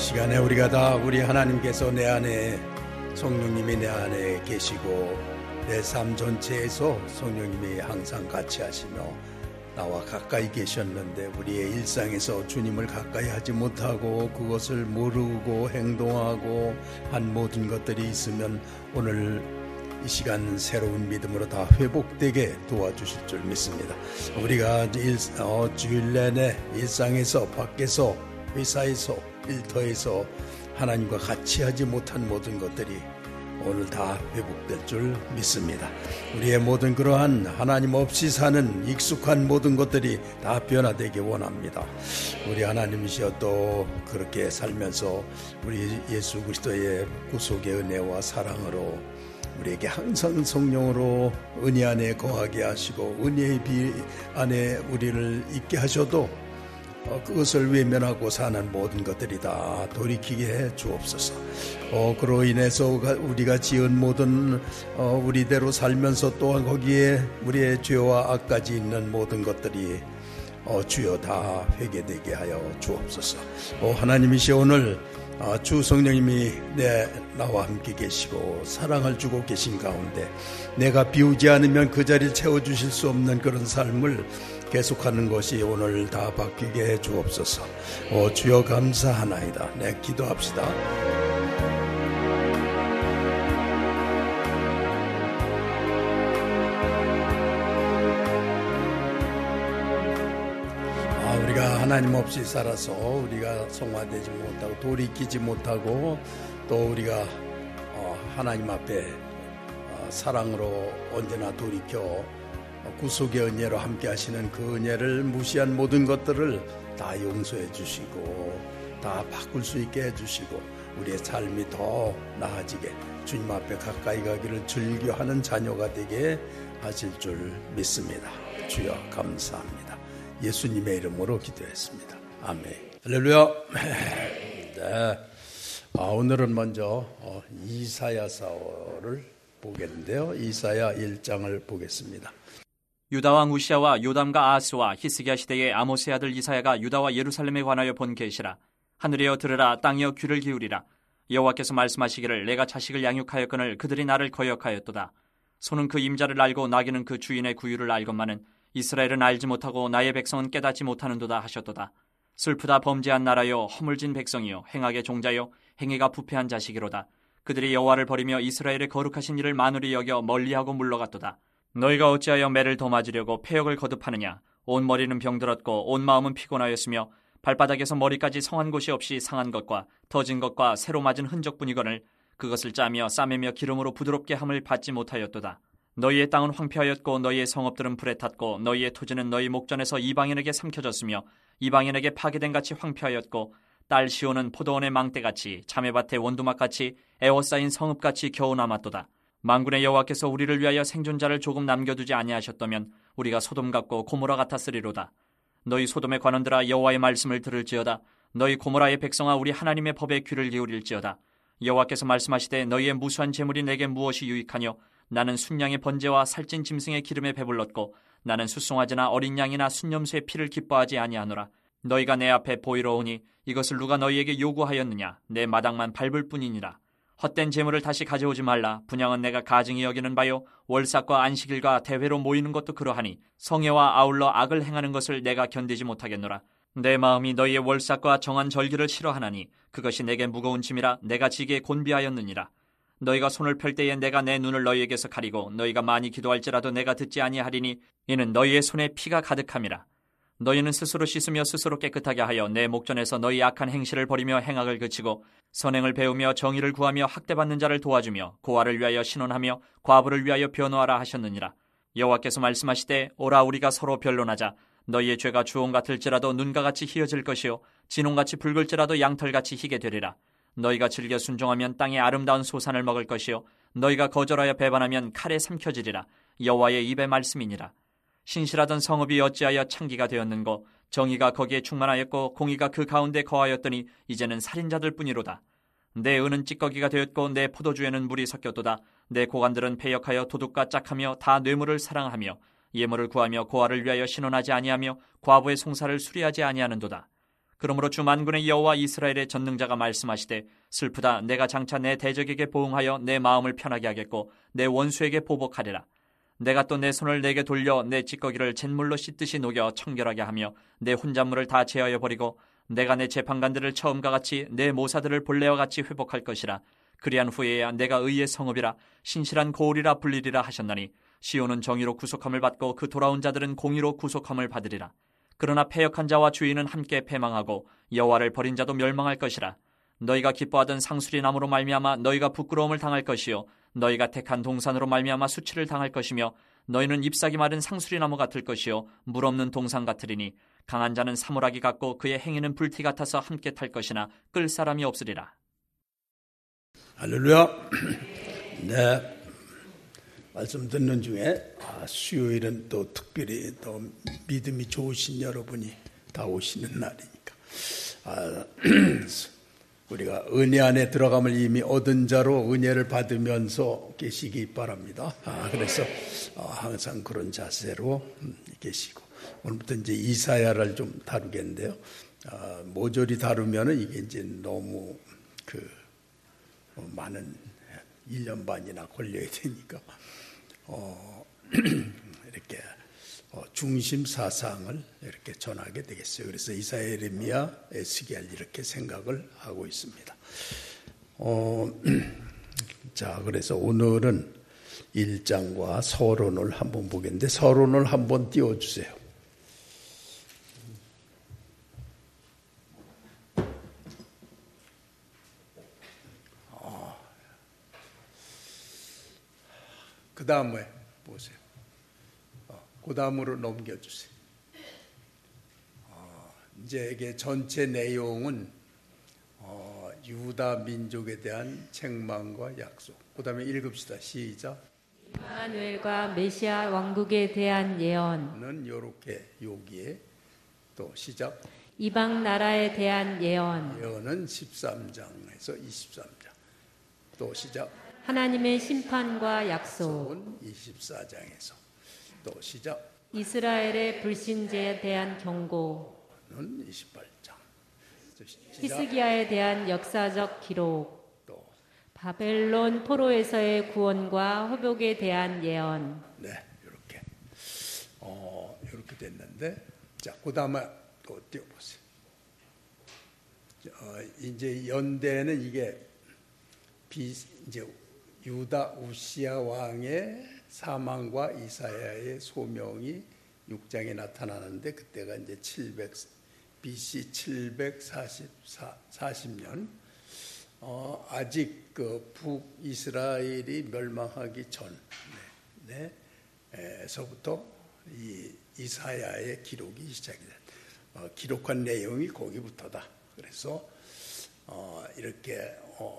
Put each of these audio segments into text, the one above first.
시간에 우리가 다 우리 하나님께서 내 안에, 성령님이 내 안에 계시고 내 삶 전체에서 성령님이 항상 같이 하시며 나와 가까이 계셨는데, 우리의 일상에서 주님을 가까이 하지 못하고 그것을 모르고 행동하고 한 모든 것들이 있으면 오늘 이 시간 새로운 믿음으로 다 회복되게 도와주실 줄 믿습니다. 우리가 주일 내내 일상에서, 밖에서, 회사에서, 일터에서 하나님과 같이 하지 못한 모든 것들이 오늘 다 회복될 줄 믿습니다. 우리의 모든 그러한 하나님 없이 사는 익숙한 모든 것들이 다 변화되기 원합니다. 우리 하나님이시여 또 그렇게 살면서 우리 예수 그리스도의 구속의 은혜와 사랑으로 우리에게 항상 성령으로 은혜 안에 거하게 하시고 은혜의 비 안에 우리를 있게 하셔도 그것을 외면하고 사는 모든 것들이 다 돌이키게 해 주옵소서. 그로 인해서 우리가 지은 모든 우리대로 살면서 또한 거기에 우리의 죄와 악까지 있는 모든 것들이 주여 다 회개되게 하여 주옵소서. 하나님이시여, 오늘 주 성령님이 나와 함께 계시고 사랑을 주고 계신 가운데 내가 비우지 않으면 그 자리를 채워주실 수 없는 그런 삶을 계속하는 것이 오늘 다 바뀌게 해 주옵소서. 주여 감사하나이다. 네, 기도합시다. 우리가 하나님 없이 살아서 우리가 성화되지 못하고 돌이키지 못하고 또 우리가 하나님 앞에 사랑으로 언제나 돌이켜 구속의 은혜로 함께 하시는 그 은혜를 무시한 모든 것들을 다 용서해 주시고 다 바꿀 수 있게 해 주시고 우리의 삶이 더 나아지게 주님 앞에 가까이 가기를 즐겨하는 자녀가 되게 하실 줄 믿습니다. 주여 감사합니다. 예수님의 이름으로 기도했습니다. 아멘. 할렐루야. 네. 오늘은 먼저 이사야서를 보겠는데요. 이사야 1장을 보겠습니다. 유다 왕 우시아와 요담과 아하스와 히스기야 시대의 아모스의 아들 이사야가 유다와 예루살렘에 관하여 본 계시라. 하늘이여 들으라, 땅이여 귀를 기울이라. 여호와께서 말씀하시기를 내가 자식을 양육하였거늘 그들이 나를 거역하였도다. 소는 그 임자를 알고 나귀는 그 주인의 구유를 알건만은 이스라엘은 알지 못하고 나의 백성은 깨닫지 못하는도다 하셨도다. 슬프다 범죄한 나라여, 허물진 백성이여, 행악의 종자여, 행위가 부패한 자식이로다. 그들이 여호와를 버리며 이스라엘의 거룩하신 일을 만으리 여겨 멀리하고 물러갔도다. 너희가 어찌하여 매를 더 맞으려고 패역을 거듭하느냐. 온 머리는 병들었고 온 마음은 피곤하였으며 발바닥에서 머리까지 성한 곳이 없이 상한 것과 터진 것과 새로 맞은 흔적뿐이거늘 그것을 짜며 싸매며 기름으로 부드럽게 함을 받지 못하였도다. 너희의 땅은 황폐하였고 너희의 성읍들은 불에 탔고 너희의 토지는 너희 목전에서 이방인에게 삼켜졌으며 이방인에게 파괴된 같이 황폐하였고 딸 시온은 포도원의 망대같이 자매밭의 원두막같이 에워싸인 성읍같이 겨우 남았도다. 만군의 여호와께서 우리를 위하여 생존자를 조금 남겨두지 아니하셨다면 우리가 소돔 같고 고모라 같았으리로다. 너희 소돔의 관원들아, 여호와의 말씀을 들을지어다. 너희 고모라의 백성아, 우리 하나님의 법에 귀를 기울일지어다. 여호와께서 말씀하시되 너희의 무수한 재물이 내게 무엇이 유익하뇨. 나는 순양의 번제와 살찐 짐승의 기름에 배불렀고 나는 숫송아지나 어린 양이나 순념수의 피를 기뻐하지 아니하노라. 너희가 내 앞에 보이러 오니 이것을 누가 너희에게 요구하였느냐. 내 마당만 밟을 뿐이니라. 헛된 재물을 다시 가져오지 말라. 분향은 내가 가증히 여기는 바요, 월삭과 안식일과 대회로 모이는 것도 그러하니 성회와 아울러 악을 행하는 것을 내가 견디지 못하겠노라. 내 마음이 너희의 월삭과 정한 절기를 싫어하나니 그것이 내게 무거운 짐이라 내가 지게 곤비하였느니라. 너희가 손을 펼 때에 내가 내 눈을 너희에게서 가리고 너희가 많이 기도할지라도 내가 듣지 아니하리니 이는 너희의 손에 피가 가득함이라. 너희는 스스로 씻으며 스스로 깨끗하게 하여 내 목전에서 너희 악한 행실을 버리며 행악을 그치고 선행을 배우며 정의를 구하며 학대받는 자를 도와주며 고아를 위하여 신원하며 과부를 위하여 변호하라 하셨느니라. 여호와께서 말씀하시되 오라, 우리가 서로 변론하자. 너희의 죄가 주홍 같을지라도 눈과 같이 희어질 것이요 진홍같이 붉을지라도 양털같이 희게 되리라. 너희가 즐겨 순종하면 땅의 아름다운 소산을 먹을 것이요 너희가 거절하여 배반하면 칼에 삼켜지리라. 여호와의 입의 말씀이니라. 신실하던 성읍이 어찌하여 창기가 되었는고 정의가 거기에 충만하였고 공의가 그 가운데 거하였더니 이제는 살인자들 뿐이로다. 내 은은 찌꺼기가 되었고 내 포도주에는 물이 섞였도다. 내 고관들은 패역하여 도둑과 짝하며 다 뇌물을 사랑하며 예물을 구하며 고아를 위하여 신원하지 아니하며 과부의 송사를 수리하지 아니하는도다. 그러므로 주 만군의 여호와 이스라엘의 전능자가 말씀하시되 슬프다. 내가 장차 내 대적에게 보응하여 내 마음을 편하게 하겠고 내 원수에게 보복하리라. 내가 또 내 손을 내게 돌려 내 찌꺼기를 잿물로 씻듯이 녹여 청결하게 하며 내 혼잣물을 다 제하여 버리고 내가 내 재판관들을 처음과 같이 내 모사들을 본래와 같이 회복할 것이라. 그리한 후에야 내가 의의 성읍이라 신실한 고을이라 불리리라 하셨나니 시온은 정의로 구속함을 받고 그 돌아온 자들은 공의로 구속함을 받으리라. 그러나 패역한 자와 주인은 함께 패망하고 여호와를 버린 자도 멸망할 것이라. 너희가 기뻐하던 상수리 나무로 말미암아 너희가 부끄러움을 당할 것이요 너희가 택한 동산으로 말미암아 수치를 당할 것이며 너희는 잎사귀 마른 상수리 나무 같을 것이요 물 없는 동산 같으리니 강한 자는 사물하기 같고 그의 행위는 불티 같아서 함께 탈 것이나 끌 사람이 없으리라. 할렐루야. 네, 말씀 듣는 중에 수요일은 또 특별히 또 믿음이 좋으신 여러분이 다 오시는 날이니까 우리가 은혜 안에 들어감을 이미 얻은 자로 은혜를 받으면서 계시기 바랍니다. 그래서 항상 그런 자세로 계시고 오늘부터 이제 이사야를 좀 다루겠는데요. 모조리 다루면은 이게 이제 너무 많은 1년 반이나 걸려야 되니까 이렇게 중심 사상을 이렇게 전하게 되겠어요. 그래서 이사야, 예레미야, 에스겔 이렇게 생각을 하고 있습니다. 자, 그래서 오늘은 1장과 서론을 한번 보겠는데 서론을 한번 띄워주세요. 그 다음에 보세요. 그 다음으로 넘겨주세요. 이제 이게 전체 내용은 유다 민족에 대한 책망과 약속. 그 다음에 읽읍시다. 시작. 임마누엘과 메시아 왕국에 대한 예언은 이렇게 여기에 또 시작. 이방 나라에 대한 예언은 13장에서 23장. 또 시작. 하나님의 심판과 약속 24장에서 또 시작. 이스라엘의 불신제에 대한 경고는 28장. 히스기야에 대한 역사적 기록 또 바벨론 포로에서의 구원과 회복에 대한 예언. 네, 이렇게 이렇게 됐는데 자, 그다음에 또 띄워보세요. 이제 연대는 이게 이제 유다 우시야 왕의 사망과 이사야의 소명이 6장에 나타나는데 그때가 이제 BC 740년 아직 그 북이스라엘이 멸망하기 전에서부터 이 이사야의 기록이 시작이 된 기록한 내용이 거기부터다. 그래서 이렇게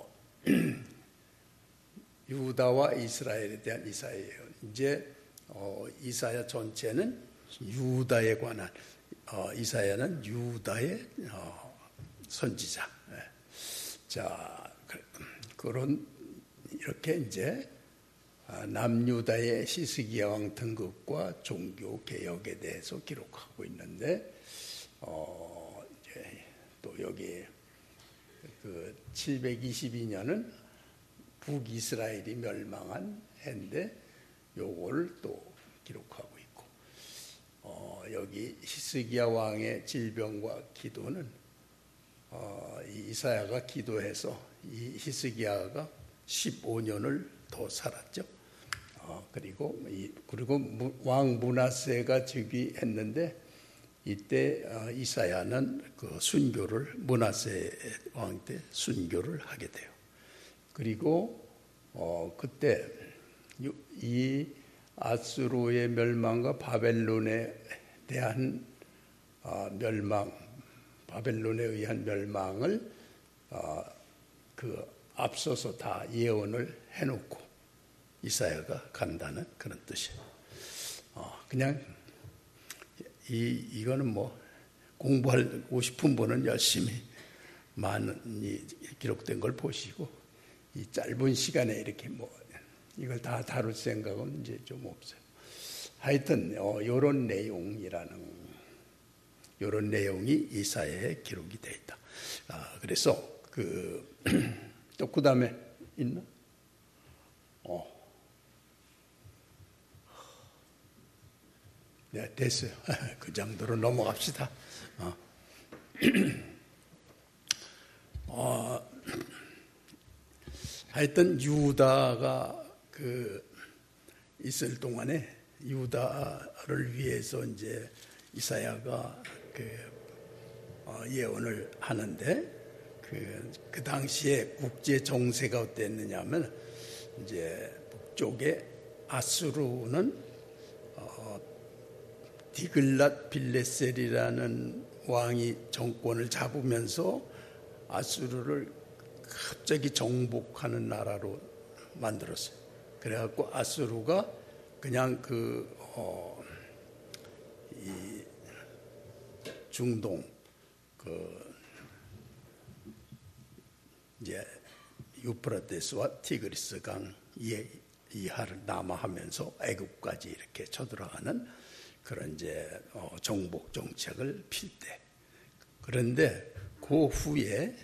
유다와 이스라엘에 대한 이사야예요. 이제 이사야 전체는 유다에 관한 이사야는 유다의 선지자. 자, 그런 이렇게 이제 남유다의 히스기야 왕 등극과 종교 개혁에 대해서 기록하고 있는데 이제 또 여기 그 722년은 북이스라엘이 멸망한 해인데 요걸 또 기록하고 있고 여기 히스기야 왕의 질병과 기도는 이사야가 기도해서 이 히스기야가 15년을 더 살았죠. 그리고 왕 므낫세가 즉위했는데 이때 이사야는 그 순교를 므낫세 왕 때 순교를 하게 돼요. 그리고 그때 이 아수르의 멸망과 바벨론에 대한 바벨론에 의한 멸망을 그 앞서서 다 예언을 해놓고 이사야가 간다는 그런 뜻이에요. 그냥 이거는 뭐 공부하고 싶은 분은 열심히 많이 기록된 걸 보시고 이 짧은 시간에 이렇게 뭐 이걸 다 다룰 생각은 이제 좀 없어요. 하여튼 이런 내용이라는 이런 내용이 이사야에 기록이 되어 있다. 그래서 또 그 다음에 있나? 네, 됐어요. 그 정도로 넘어갑시다. 하여튼 유다가 있을 동안에 유다를 위해서 이제 이사야가 예언을 하는데 그 당시에 국제 정세가 어땠느냐면 이제 북쪽에 아수르는 디글랏 빌레셀이라는 왕이 정권을 잡으면서 아수르를 갑자기 정복하는 나라로 만들었어요. 그래갖고 아수르가 그냥 이 중동 이제 유프라테스와 티그리스 강 이하를 남하하면서 애굽까지 이렇게 쳐들어가는 그런 이제 정복 정책을 필 때. 그런데 그 후에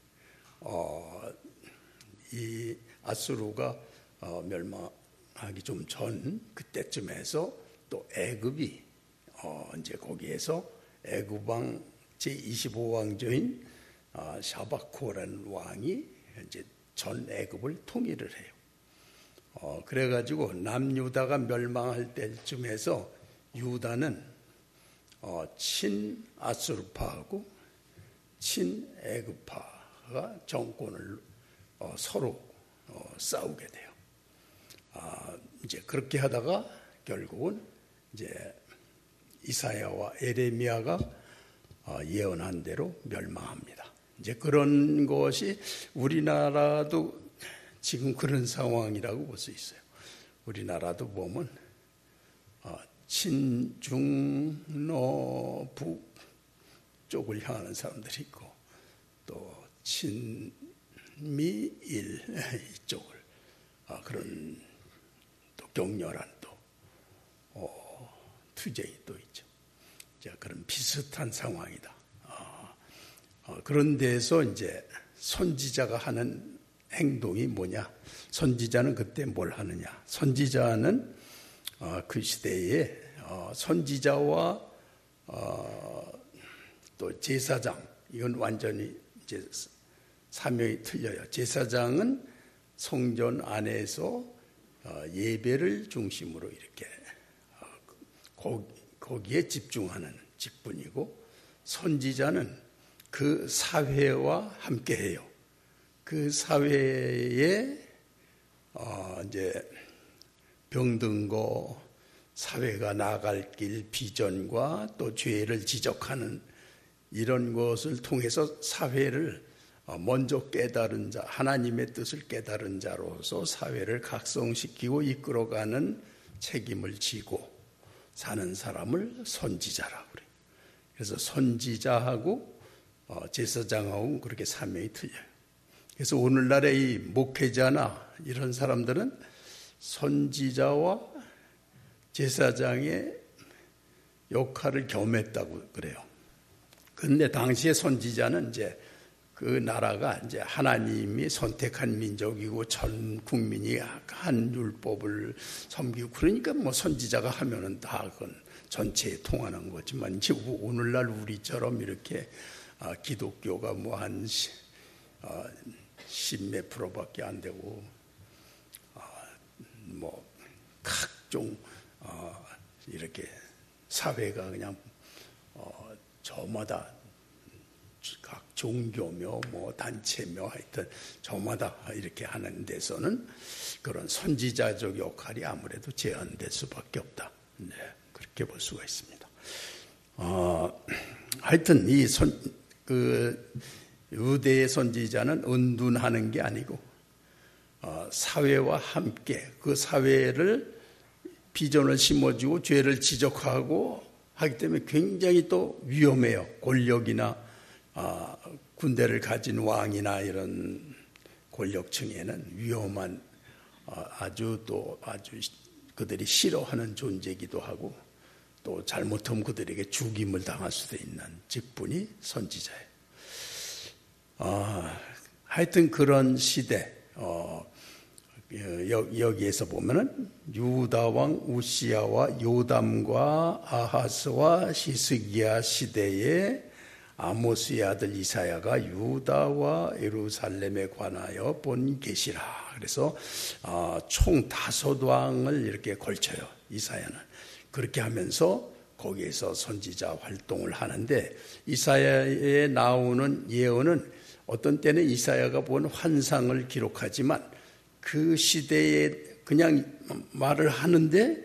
이 아수르가 멸망하기 좀 전 그때쯤에서 또 애굽이 이제 거기에서 애굽 왕 제25왕조인 샤바코라는 왕이 이제 전 애굽을 통일을 해요. 그래가지고 남유다가 멸망할 때쯤에서 유다는 친아수르파하고 친애굽파가 정권을 서로 싸우게 돼요. 이제 그렇게 하다가 결국은 이제 이사야와 에레미야가 예언한 대로 멸망합니다. 이제 그런 것이 우리나라도 지금 그런 상황이라고 볼 수 있어요. 우리나라도 보면 친중노북 쪽을 향하는 사람들이 있고 또 친미일 이쪽을 그런 또 격렬한 또 투쟁이 또 있죠. 자, 그런 비슷한 상황이다. 그런 데서 이제 선지자가 하는 행동이 뭐냐? 선지자는 그때 뭘 하느냐? 선지자는 그 시대에 선지자와 또 제사장, 이건 완전히 이제 사명이 틀려요. 제사장은 성전 안에서 예배를 중심으로 이렇게 거기에 집중하는 직분이고, 선지자는 그 사회와 함께해요. 그 사회에 이제 병든거, 사회가 나아갈 길 비전과 또 죄를 지적하는 이런 것을 통해서 사회를 먼저 깨달은 자, 하나님의 뜻을 깨달은 자로서 사회를 각성시키고 이끌어가는 책임을 지고 사는 사람을 선지자라고 그래요. 그래서 선지자하고 제사장하고 그렇게 사명이 틀려요. 그래서 오늘날의 이 목회자나 이런 사람들은 선지자와 제사장의 역할을 겸했다고 그래요. 그런데 당시의 선지자는 이제 그 나라가 이제 하나님이 선택한 민족이고 전 국민이 한 율법을 섬기고 그러니까 뭐 선지자가 하면은 다 그건 전체에 통하는 거지만 이제 오늘날 우리처럼 이렇게 기독교가 뭐 한 10몇 프로밖에 안 되고 뭐 각종 이렇게 사회가 그냥 저마다 각 종교며 뭐 단체며 하여튼 저마다 이렇게 하는 데서는 그런 선지자적 역할이 아무래도 제한될 수밖에 없다. 네, 그렇게 볼 수가 있습니다. 하여튼 유대의 선지자는 은둔하는 게 아니고 사회와 함께 그 사회를 비전을 심어주고 죄를 지적하고 하기 때문에 굉장히 또 위험해요. 권력이나 군대를 가진 왕이나 이런 권력층에는 위험한 아주 그들이 싫어하는 존재이기도 하고 또 잘못하면 그들에게 죽임을 당할 수도 있는 직분이 선지자예요. 하여튼 그런 시대, 여기에서 보면은 유다 왕 우시야와 요담과 아하스와 히스기야 시대에 아모스의 아들 이사야가 유다와 예루살렘에 관하여 본 계시라. 그래서 총 5왕을 이렇게 걸쳐요. 이사야는 그렇게 하면서 거기에서 선지자 활동을 하는데, 이사야에 나오는 예언은 어떤 때는 이사야가 본 환상을 기록하지만 그 시대에 그냥 말을 하는데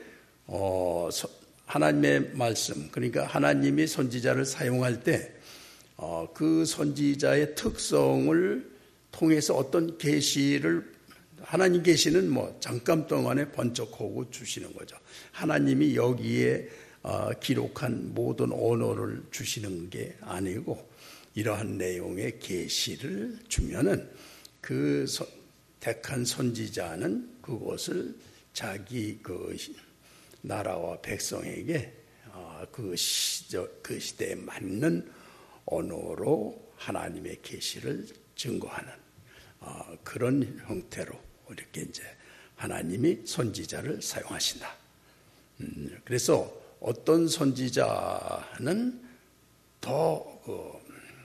하나님의 말씀, 그러니까 하나님이 선지자를 사용할 때 그 선지자의 특성을 통해서 어떤 계시를, 하나님 계시는 뭐 잠깐 동안에 번쩍하고 주시는 거죠. 하나님이 여기에 기록한 모든 언어를 주시는 게 아니고, 이러한 내용의 계시를 주면은 그 택한 선지자는 그것을 자기 그 나라와 백성에게 그 시대에 맞는 언어로 하나님의 계시를 증거하는 그런 형태로 이렇게 이제 하나님이 선지자를 사용하신다. 그래서 어떤 선지자는 더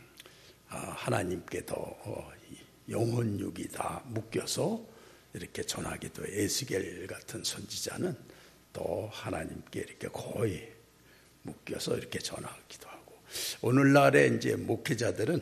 하나님께 더 영혼육이 다 묶여서 이렇게 전하기도, 에스겔 같은 선지자는 또 하나님께 이렇게 거의 묶여서 이렇게 전하기도 하고, 오늘날의 이제 목회자들은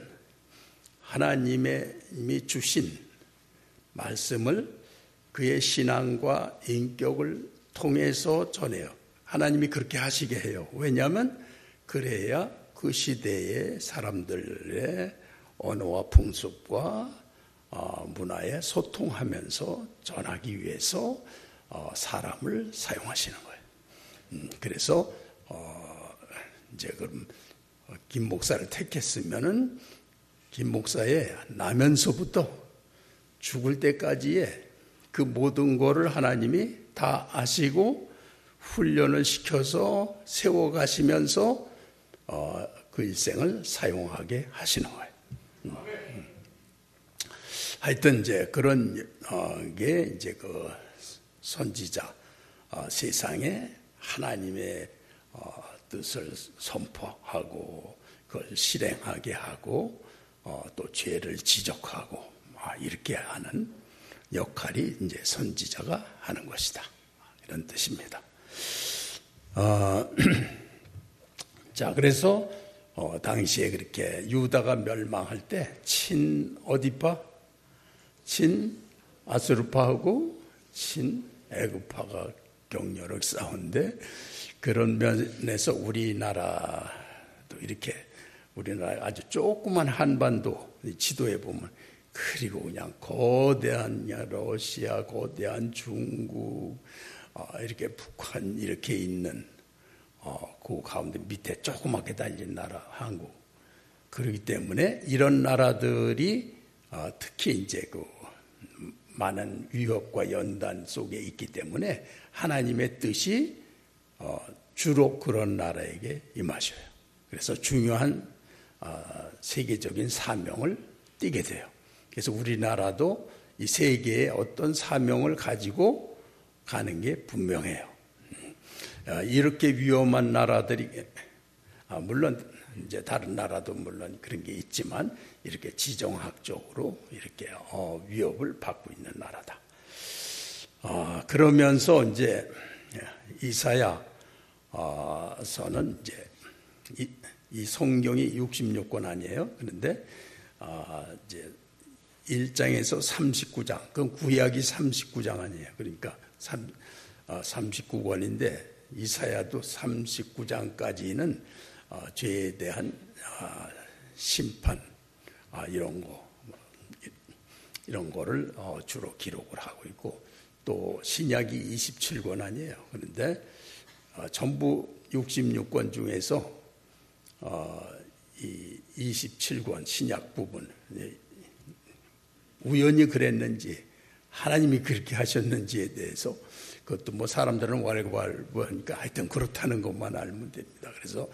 하나님이 주신 말씀을 그의 신앙과 인격을 통해서 전해요. 하나님이 그렇게 하시게 해요. 왜냐하면 그래야 그 시대의 사람들의 언어와 풍습과 문화에 소통하면서 전하기 위해서 사람을 사용하시는 거예요. 그래서 이제 그럼 김 목사를 택했으면은 김 목사의 나면서부터 죽을 때까지의 그 모든 거를 하나님이 다 아시고 훈련을 시켜서 세워가시면서 그 일생을 사용하게 하시는 거예요. 하여튼 이제 그런 게 이제 그 선지자, 세상에 하나님의 뜻을 선포하고 그걸 실행하게 하고 또 죄를 지적하고 이렇게 하는 역할이 이제 선지자가 하는 것이다, 이런 뜻입니다. 자, 그래서 당시에 그렇게 유다가 멸망할 때 어디파? 아스루파하고 애굽파가 격렬하게 싸우는데, 그런 면에서 우리나라도 이렇게, 우리나라 아주 조그만 한반도 지도에 보면, 그리고 그냥 거대한 러시아, 거대한 중국, 이렇게 북한 이렇게 있는 그 가운데 밑에 조그맣게 달린 나라 한국. 그렇기 때문에 이런 나라들이 특히 이제 그 많은 위협과 연단 속에 있기 때문에 하나님의 뜻이 주로 그런 나라에게 임하셔요. 그래서 중요한 세계적인 사명을 띠게 돼요. 그래서 우리나라도 이 세계에 어떤 사명을 가지고 가는 게 분명해요. 이렇게 위험한 나라들이, 물론 이제 다른 나라도 물론 그런 게 있지만, 이렇게 지정학적으로 이렇게 위협을 받고 있는 나라다. 그러면서 이제 이사야서는 이제 이 성경이 66권 아니에요. 그런데 이제 1장에서 39장, 그럼 구약이 39장 아니에요. 그러니까 39권인데 이사야도 39장까지는 죄에 대한 심판, 이런 거를 주로 기록을 하고 있고, 또 신약이 27권 아니에요. 그런데 전부 66권 중에서 이 27권 신약 부분, 우연히 그랬는지 하나님이 그렇게 하셨는지에 대해서 그것도 뭐 사람들은 왈가왈부 하니까 하여튼 그렇다는 것만 알면 됩니다. 그래서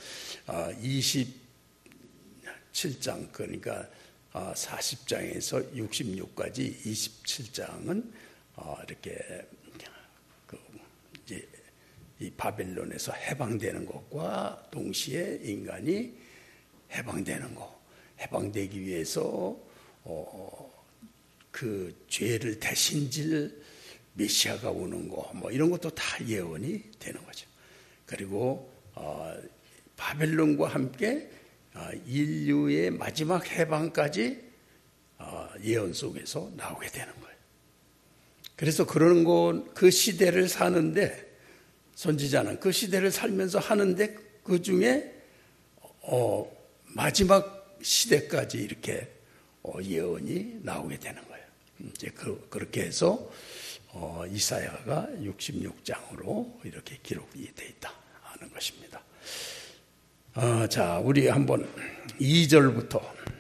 27장 그러니까 40장에서 66까지 27장은 이렇게 이제 이 바벨론에서 해방되는 것과 동시에 인간이 해방되는 것, 해방되기 위해서 그 죄를 대신 질 메시아가 오는 거, 뭐 이런 것도 다 예언이 되는 거죠. 그리고 바벨론과 함께 인류의 마지막 해방까지 예언 속에서 나오게 되는 거예요. 그래서 그런 그 시대를 사는데 선지자는 그 시대를 살면서 하는데 그 중에 마지막 시대까지 이렇게 예언이 나오게 되는 거예요. 이제 그렇게 해서 이사야가 66장으로 이렇게 기록이 되어 있다 하는 것입니다. 자, 우리 한번 2절부터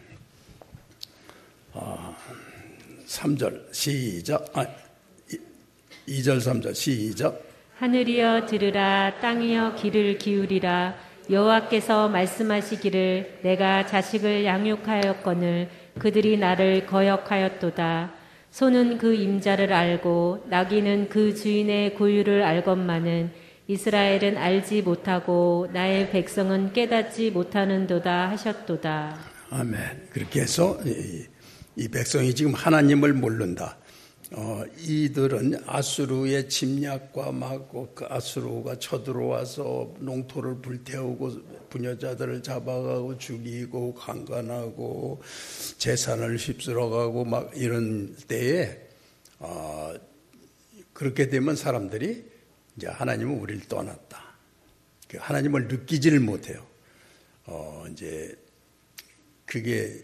3절 시작. 2절 3절 시작. 하늘이여 들으라, 땅이여 귀를 기울이라. 여호와께서 말씀하시기를 내가 자식을 양육하였거늘 그들이 나를 거역하였도다. 소는 그 임자를 알고 나귀는 그 주인의 고유를 알건만은 이스라엘은 알지 못하고 나의 백성은 깨닫지 못하는도다 하셨도다. 아멘. 그렇게 해서 이 백성이 지금 하나님을 모른다. 이들은 아수르의 침략과 그 아수르가 쳐들어와서 농토를 불태우고 부녀자들을 잡아가고 죽이고 강간하고 재산을 휩쓸어가고 막 이런 때에 그렇게 되면 사람들이 이제 하나님은 우리를 떠났다. 하나님을 느끼지를 못해요. 이제 그게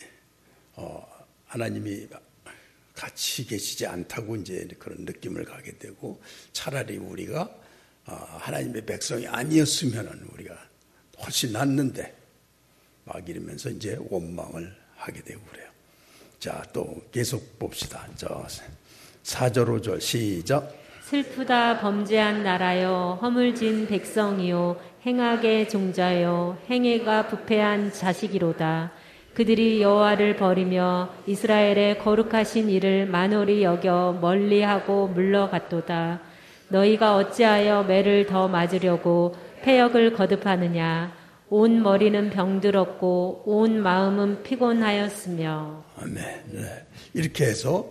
하나님이 같이 계시지 않다고 이제 그런 느낌을 가게 되고 차라리 우리가 하나님의 백성이 아니었으면 우리가 훨씬 낫는데 막 이러면서 이제 원망을 하게 되고 그래요. 자, 또 계속 봅시다. 4절 5절 시작. 슬프다 범죄한 나라여, 허물진 백성이요, 행악의 종자여, 행위가 부패한 자식이로다. 그들이 여호와를 버리며 이스라엘의 거룩하신 이를 만홀히 여겨 멀리하고 물러갔도다. 너희가 어찌하여 매를 더 맞으려고 패역을 거듭하느냐. 온 머리는 병들었고 온 마음은 피곤하였으며. 아멘. 네. 이렇게 해서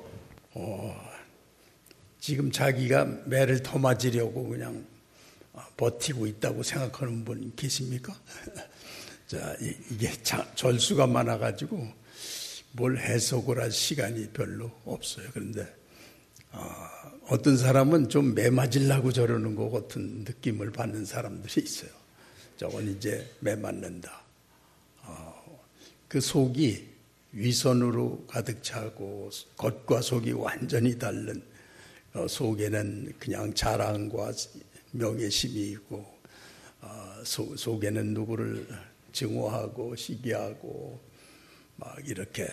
지금 자기가 매를 더 맞으려고 그냥 버티고 있다고 생각하는 분 계십니까? 자, 이게 절수가 많아가지고 뭘 해석을 할 시간이 별로 없어요. 그런데 어떤 사람은 좀 매 맞으려고 저러는 것 같은 느낌을 받는 사람들이 있어요. 저건 이제 매 맞는다. 그 속이 위선으로 가득 차고 겉과 속이 완전히 다른 속에는 그냥 자랑과 명예심이 있고 속에는 누구를 증오하고 시기하고 막 이렇게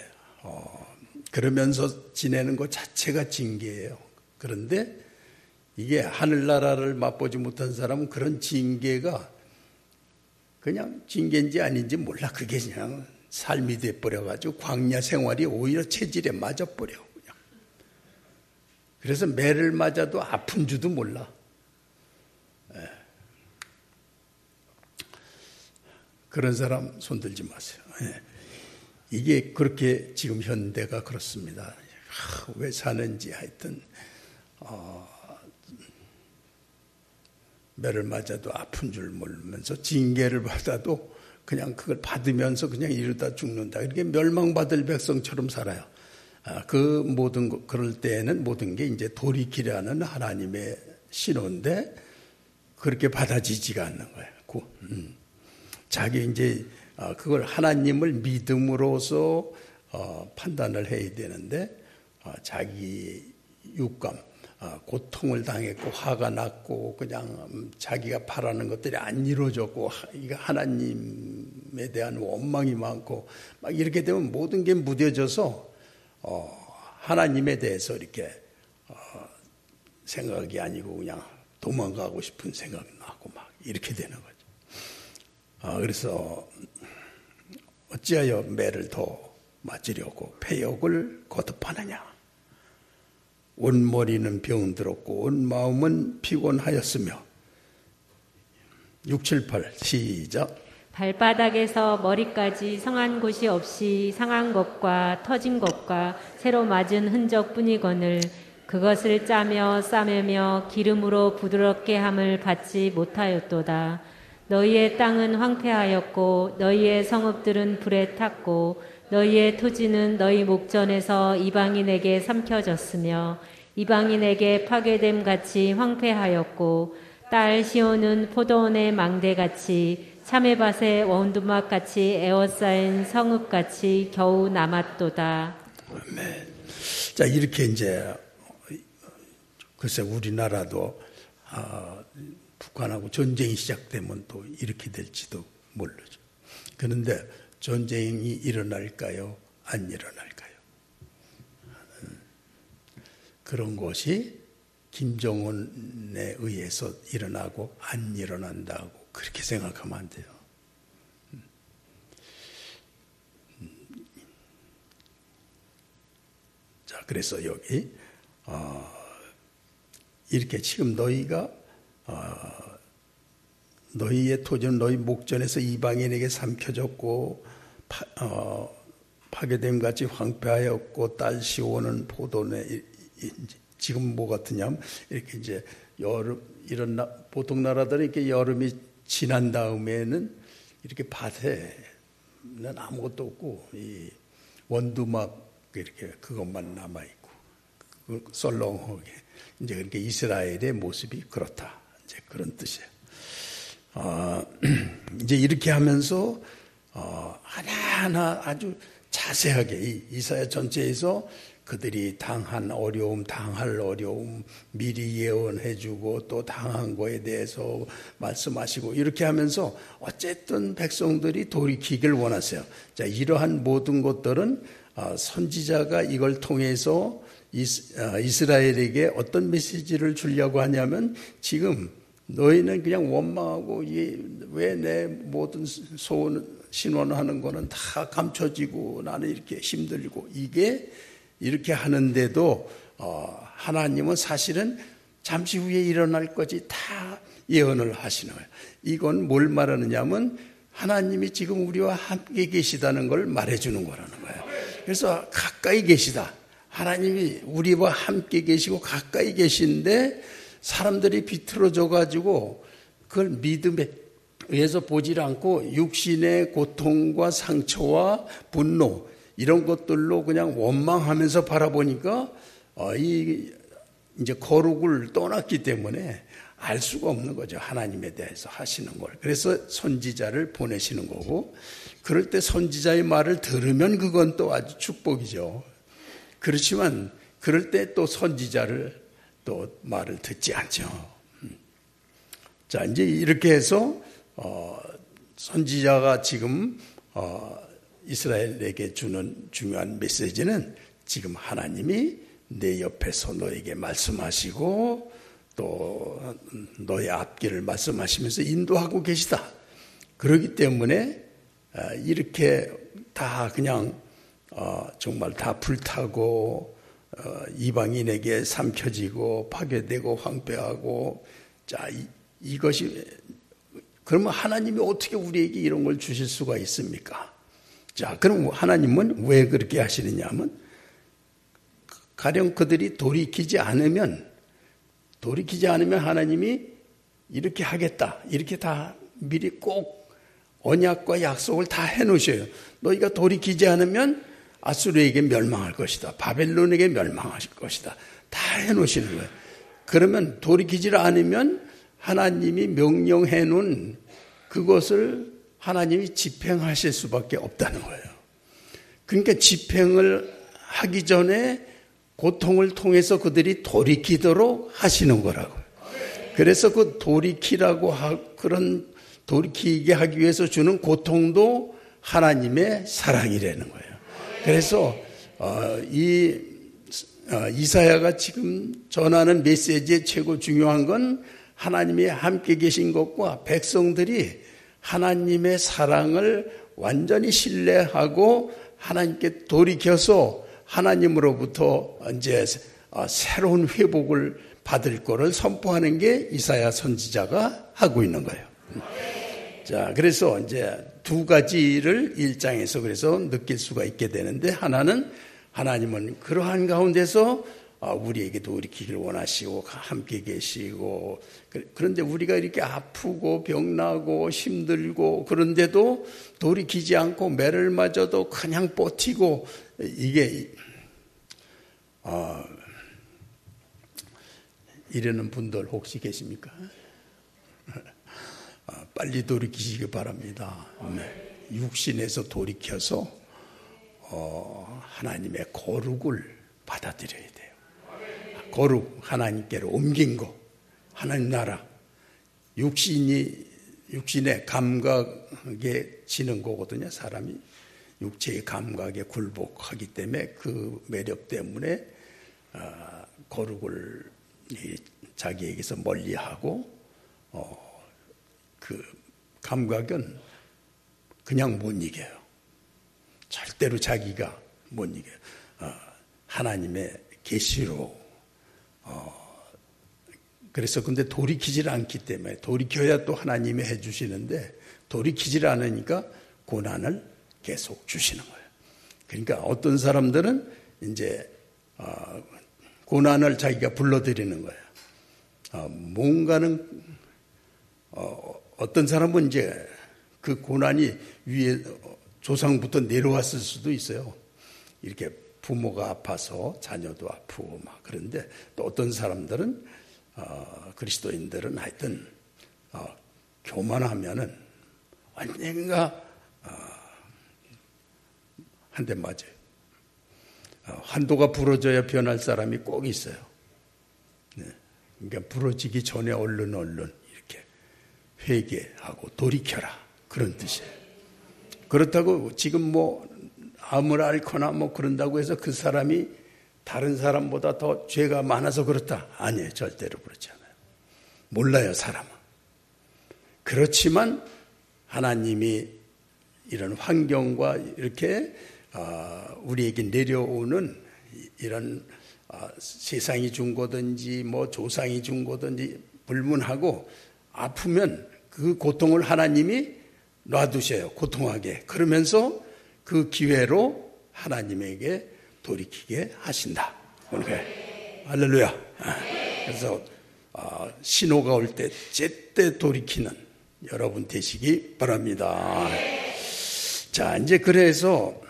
그러면서 지내는 것 자체가 징계예요. 그런데 이게 하늘나라를 맛보지 못한 사람은 그런 징계가 그냥 징계인지 아닌지 몰라. 그게 그냥 삶이 돼버려가지고 광야 생활이 오히려 체질에 맞아버려. 그냥. 그래서 매를 맞아도 아픈 줄도 몰라. 그런 사람 손들지 마세요. 이게 그렇게 지금 현대가 그렇습니다. 왜 사는지 하여튼 매를 맞아도 아픈 줄 모르면서 징계를 받아도 그냥 그걸 받으면서 그냥 이러다 죽는다. 이렇게 멸망받을 백성처럼 살아요. 그 모든 그럴 때에는 모든 게 이제 돌이키라는 하나님의 신호인데 그렇게 받아지지가 않는 거예요. 자기 이제 그걸 하나님을 믿음으로써 판단을 해야 되는데 자기 육감 고통을 당했고 화가 났고 그냥 자기가 바라는 것들이 안 이루어졌고 이거 하나님에 대한 원망이 많고 막 이렇게 되면 모든 게 무뎌져서 하나님에 대해서 이렇게 생각이 아니고 그냥 도망가고 싶은 생각이 나고 막 이렇게 되는 거죠. 그래서 어찌하여 매를 더 맞으려고 패역을 거듭하느냐. 온 머리는 병들었고 온 마음은 피곤하였으며 6, 7, 8 시작. 발바닥에서 머리까지 상한 곳이 없이 상한 것과 터진 것과 새로 맞은 흔적뿐이거늘 그것을 짜며 싸매며 기름으로 부드럽게 함을 받지 못하였도다. 너희의 땅은 황폐하였고 너희의 성읍들은 불에 탔고 너희의 토지는 너희 목전에서 이방인에게 삼켜졌으며 이방인에게 파괴됨 같이 황폐하였고 딸 시온은 포도원의 망대같이 참외밭의 원두막같이 에워싸인 성읍같이 겨우 남았도다. 네. 자, 이렇게 이제 글쎄 우리나라도 북한하고 전쟁이 시작되면 또 이렇게 될지도 모르죠. 그런데 전쟁이 일어날까요? 안 일어날까요? 그런 것이 김정은에 의해서 일어나고 안 일어난다고 그렇게 생각하면 안 돼요. 자, 그래서 여기 이렇게 지금 너희가 너희의 토지는 너희 목전에서 이방인에게 삼켜졌고 파괴됨 같이 황폐하였고 딸 시온은 포도원에 지금 뭐 같으냐면 이렇게 이제 여름 이런 보통 나라들은 이렇게 여름이 지난 다음에는 이렇게 밭에는 아무것도 없고 이 원두막 이렇게 그것만 남아 있고 썰렁하게 이제 그렇게 이스라엘의 모습이 그렇다 이제 그런 뜻이에요. 이제 이렇게 하면서 하나하나 아주 자세하게 이사야 전체에서 그들이 당할 어려움 미리 예언해주고 또 당한 거에 대해서 말씀하시고 이렇게 하면서 어쨌든 백성들이 돌이키길 원하세요. 자, 이러한 모든 것들은 선지자가 이걸 통해서 이스라엘에게 어떤 메시지를 주려고 하냐면 지금 너희는 그냥 원망하고 왜 내 모든 신원하는 거는 다 감춰지고 나는 이렇게 힘들고 이게 이렇게 하는데도 하나님은 사실은 잠시 후에 일어날 것이 다 예언을 하시는 거예요. 이건 뭘 말하느냐면 하나님이 지금 우리와 함께 계시다는 걸 말해주는 거라는 거예요. 그래서 가까이 계시다. 하나님이 우리와 함께 계시고 가까이 계신데 사람들이 비틀어져 가지고 그걸 믿음에 의해서 보질 않고 육신의 고통과 상처와 분노 이런 것들로 그냥 원망하면서 바라보니까 이제 거룩을 떠났기 때문에 알 수가 없는 거죠. 하나님에 대해서 하시는 걸. 그래서 선지자를 보내시는 거고 그럴 때 선지자의 말을 들으면 그건 또 아주 축복이죠. 그렇지만 그럴 때 또 선지자를 또 말을 듣지 않죠. 자, 이제 이렇게 해서 선지자가 지금 이스라엘에게 주는 중요한 메시지는 지금 하나님이 내 옆에서 너에게 말씀하시고 또 너의 앞길을 말씀하시면서 인도하고 계시다. 그렇기 때문에 이렇게 다 그냥 정말 다 불타고 이방인에게 삼켜지고 파괴되고 황폐하고 자 이것이 그러면 하나님이 어떻게 우리에게 이런 걸 주실 수가 있습니까? 자, 그럼 하나님은 왜 그렇게 하시느냐 하면 가령 그들이 돌이키지 않으면 하나님이 이렇게 하겠다. 이렇게 다 미리 꼭 언약과 약속을 다 해놓으셔요. 너희가 돌이키지 않으면 아수르에게 멸망할 것이다. 바벨론에게 멸망하실 것이다. 다 해놓으시는 거예요. 그러면 돌이키지 않으면 하나님이 명령해 놓은 그것을 하나님이 집행하실 수밖에 없다는 거예요. 그러니까 집행을 하기 전에 고통을 통해서 그들이 돌이키도록 하시는 거라고요. 그래서 그 그런 돌이키게 하기 위해서 주는 고통도 하나님의 사랑이라는 거예요. 그래서 이 이사야가 지금 전하는 메시지의 최고 중요한 건 하나님이 함께 계신 것과 백성들이 하나님의 사랑을 완전히 신뢰하고 하나님께 돌이켜서 하나님으로부터 이제 새로운 회복을 받을 거를 선포하는 게 이사야 선지자가 하고 있는 거예요. 자, 그래서 이제 두 가지를 1장에서 그래서 느낄 수가 있게 되는데, 하나는 하나님은 그러한 가운데서 우리에게 돌이키기를 원하시고 함께 계시고, 그런데 우리가 이렇게 아프고 병나고 힘들고 그런데도 돌이키지 않고 매를 맞아도 그냥 버티고, 이게 이러는 분들 혹시 계십니까? 빨리 돌이키시기 바랍니다. 육신에서 돌이켜서 하나님의 거룩을 받아들여야 돼요. 거룩, 하나님께로 옮긴 거, 하나님 나라. 육신의 감각에 지는 거거든요. 사람이 육체의 감각에 굴복하기 때문에 그 매력 때문에 거룩을 자기에게서 멀리하고, 그 감각은 그냥 못 이겨요. 절대로 자기가 못 이겨요. 하나님의 계시로. 그래서 근데 돌이키질 않기 때문에, 돌이켜야 또 하나님이 해주시는데 돌이키질 않으니까 고난을 계속 주시는 거예요. 그러니까 어떤 사람들은 이제 고난을 자기가 불러들이는 거예요. 뭔가는 어떤 사람은 이제 그 고난이 위에 조상부터 내려왔을 수도 있어요. 이렇게 부모가 아파서 자녀도 아프고 막. 그런데 또 어떤 사람들은 그리스도인들은 하여튼 교만하면은 언젠가 한 대 맞아요. 환도가 부러져야 변할 사람이 꼭 있어요. 네. 그러니까 부러지기 전에 얼른 이렇게 회개하고 돌이켜라, 그런 뜻이에요. 그렇다고 지금 뭐 암을 앓거나 뭐 그런다고 해서 그 사람이 다른 사람보다 더 죄가 많아서 그렇다, 아니에요. 절대로 그렇지 않아요. 몰라요, 사람은. 그렇지만 하나님이 이런 환경과 이렇게 우리에게 내려오는 이런 세상이 준 거든지 뭐 조상이 준 거든지 불문하고, 아프면 그 고통을 하나님이 놔두셔요. 고통하게. 그러면서 그 기회로 하나님에게 돌이키게 하신다. 할렐루야. 그래서 신호가 올 때 제때 돌이키는 여러분 되시기 바랍니다. 자, 이제 그래서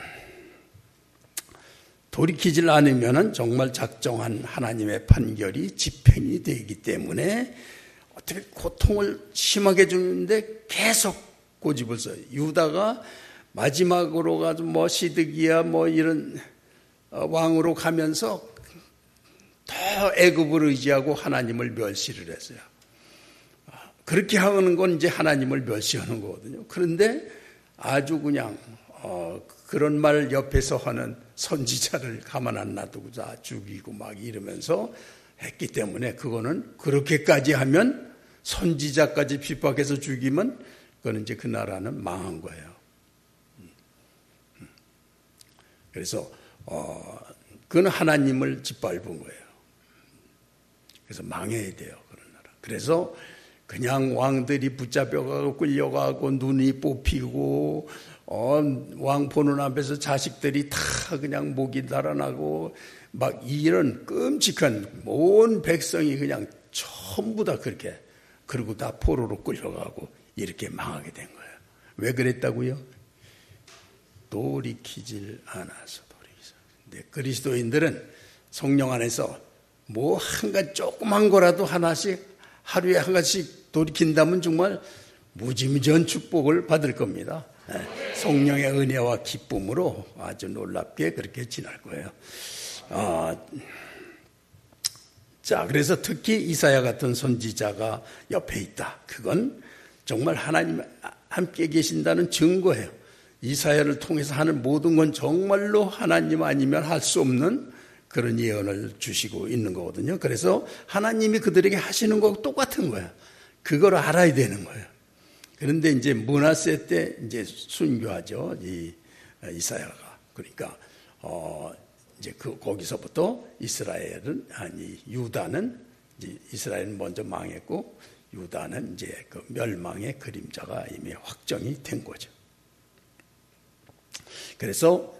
돌이키질 않으면 정말 작정한 하나님의 판결이 집행이 되기 때문에 어떻게 고통을 심하게 주는데 계속 고집을 써요. 유다가 마지막으로 가서 뭐 시드기야 뭐 이런 왕으로 가면서 더 애굽을 의지하고 하나님을 멸시를 했어요. 그렇게 하는 건 이제 하나님을 멸시하는 거거든요. 그런데 아주 그냥 그런 말 옆에서 하는 선지자를 가만 안 놔두고 다 죽이고 막 이러면서 했기 때문에, 그거는 그렇게까지 하면, 선지자까지 핍박해서 죽이면 그거는 이제 그 나라는 망한 거예요. 그래서 그건 하나님을 짓밟은 거예요. 그래서 망해야 돼요, 그런 나라. 그래서 그냥 왕들이 붙잡혀가고 끌려가고 눈이 뽑히고 왕 보는 앞에서 자식들이 다 그냥 목이 달아나고 막 이런 끔찍한, 온 백성이 그냥 전부 다 그렇게, 그리고 다 포로로 끌려가고 이렇게 망하게 된 거예요. 왜 그랬다고요? 돌이키질 않아서. 근데 그리스도인들은 성령 안에서 뭐 한 가지 조그만 거라도 하나씩, 하루에 한 가지씩 돌이킨다면 정말 무지무지한 축복을 받을 겁니다. 성령의 은혜와 기쁨으로 아주 놀랍게 그렇게 지날 거예요. 자, 그래서 특히 이사야 같은 선지자가 옆에 있다. 그건 정말 하나님 함께 계신다는 증거예요. 이사야를 통해서 하는 모든 건 정말로 하나님 아니면 할 수 없는 그런 예언을 주시고 있는 거거든요. 그래서 하나님이 그들에게 하시는 거하고 똑같은 거야. 그걸 알아야 되는 거예요. 그런데 이제 므낫세 때 이제 순교하죠. 이 이사야가. 그러니까 이제 거기서부터 유다는 이제 이스라엘은 먼저 망했고 유다는 이제 그 멸망의 그림자가 이미 확정이 된 거죠. 그래서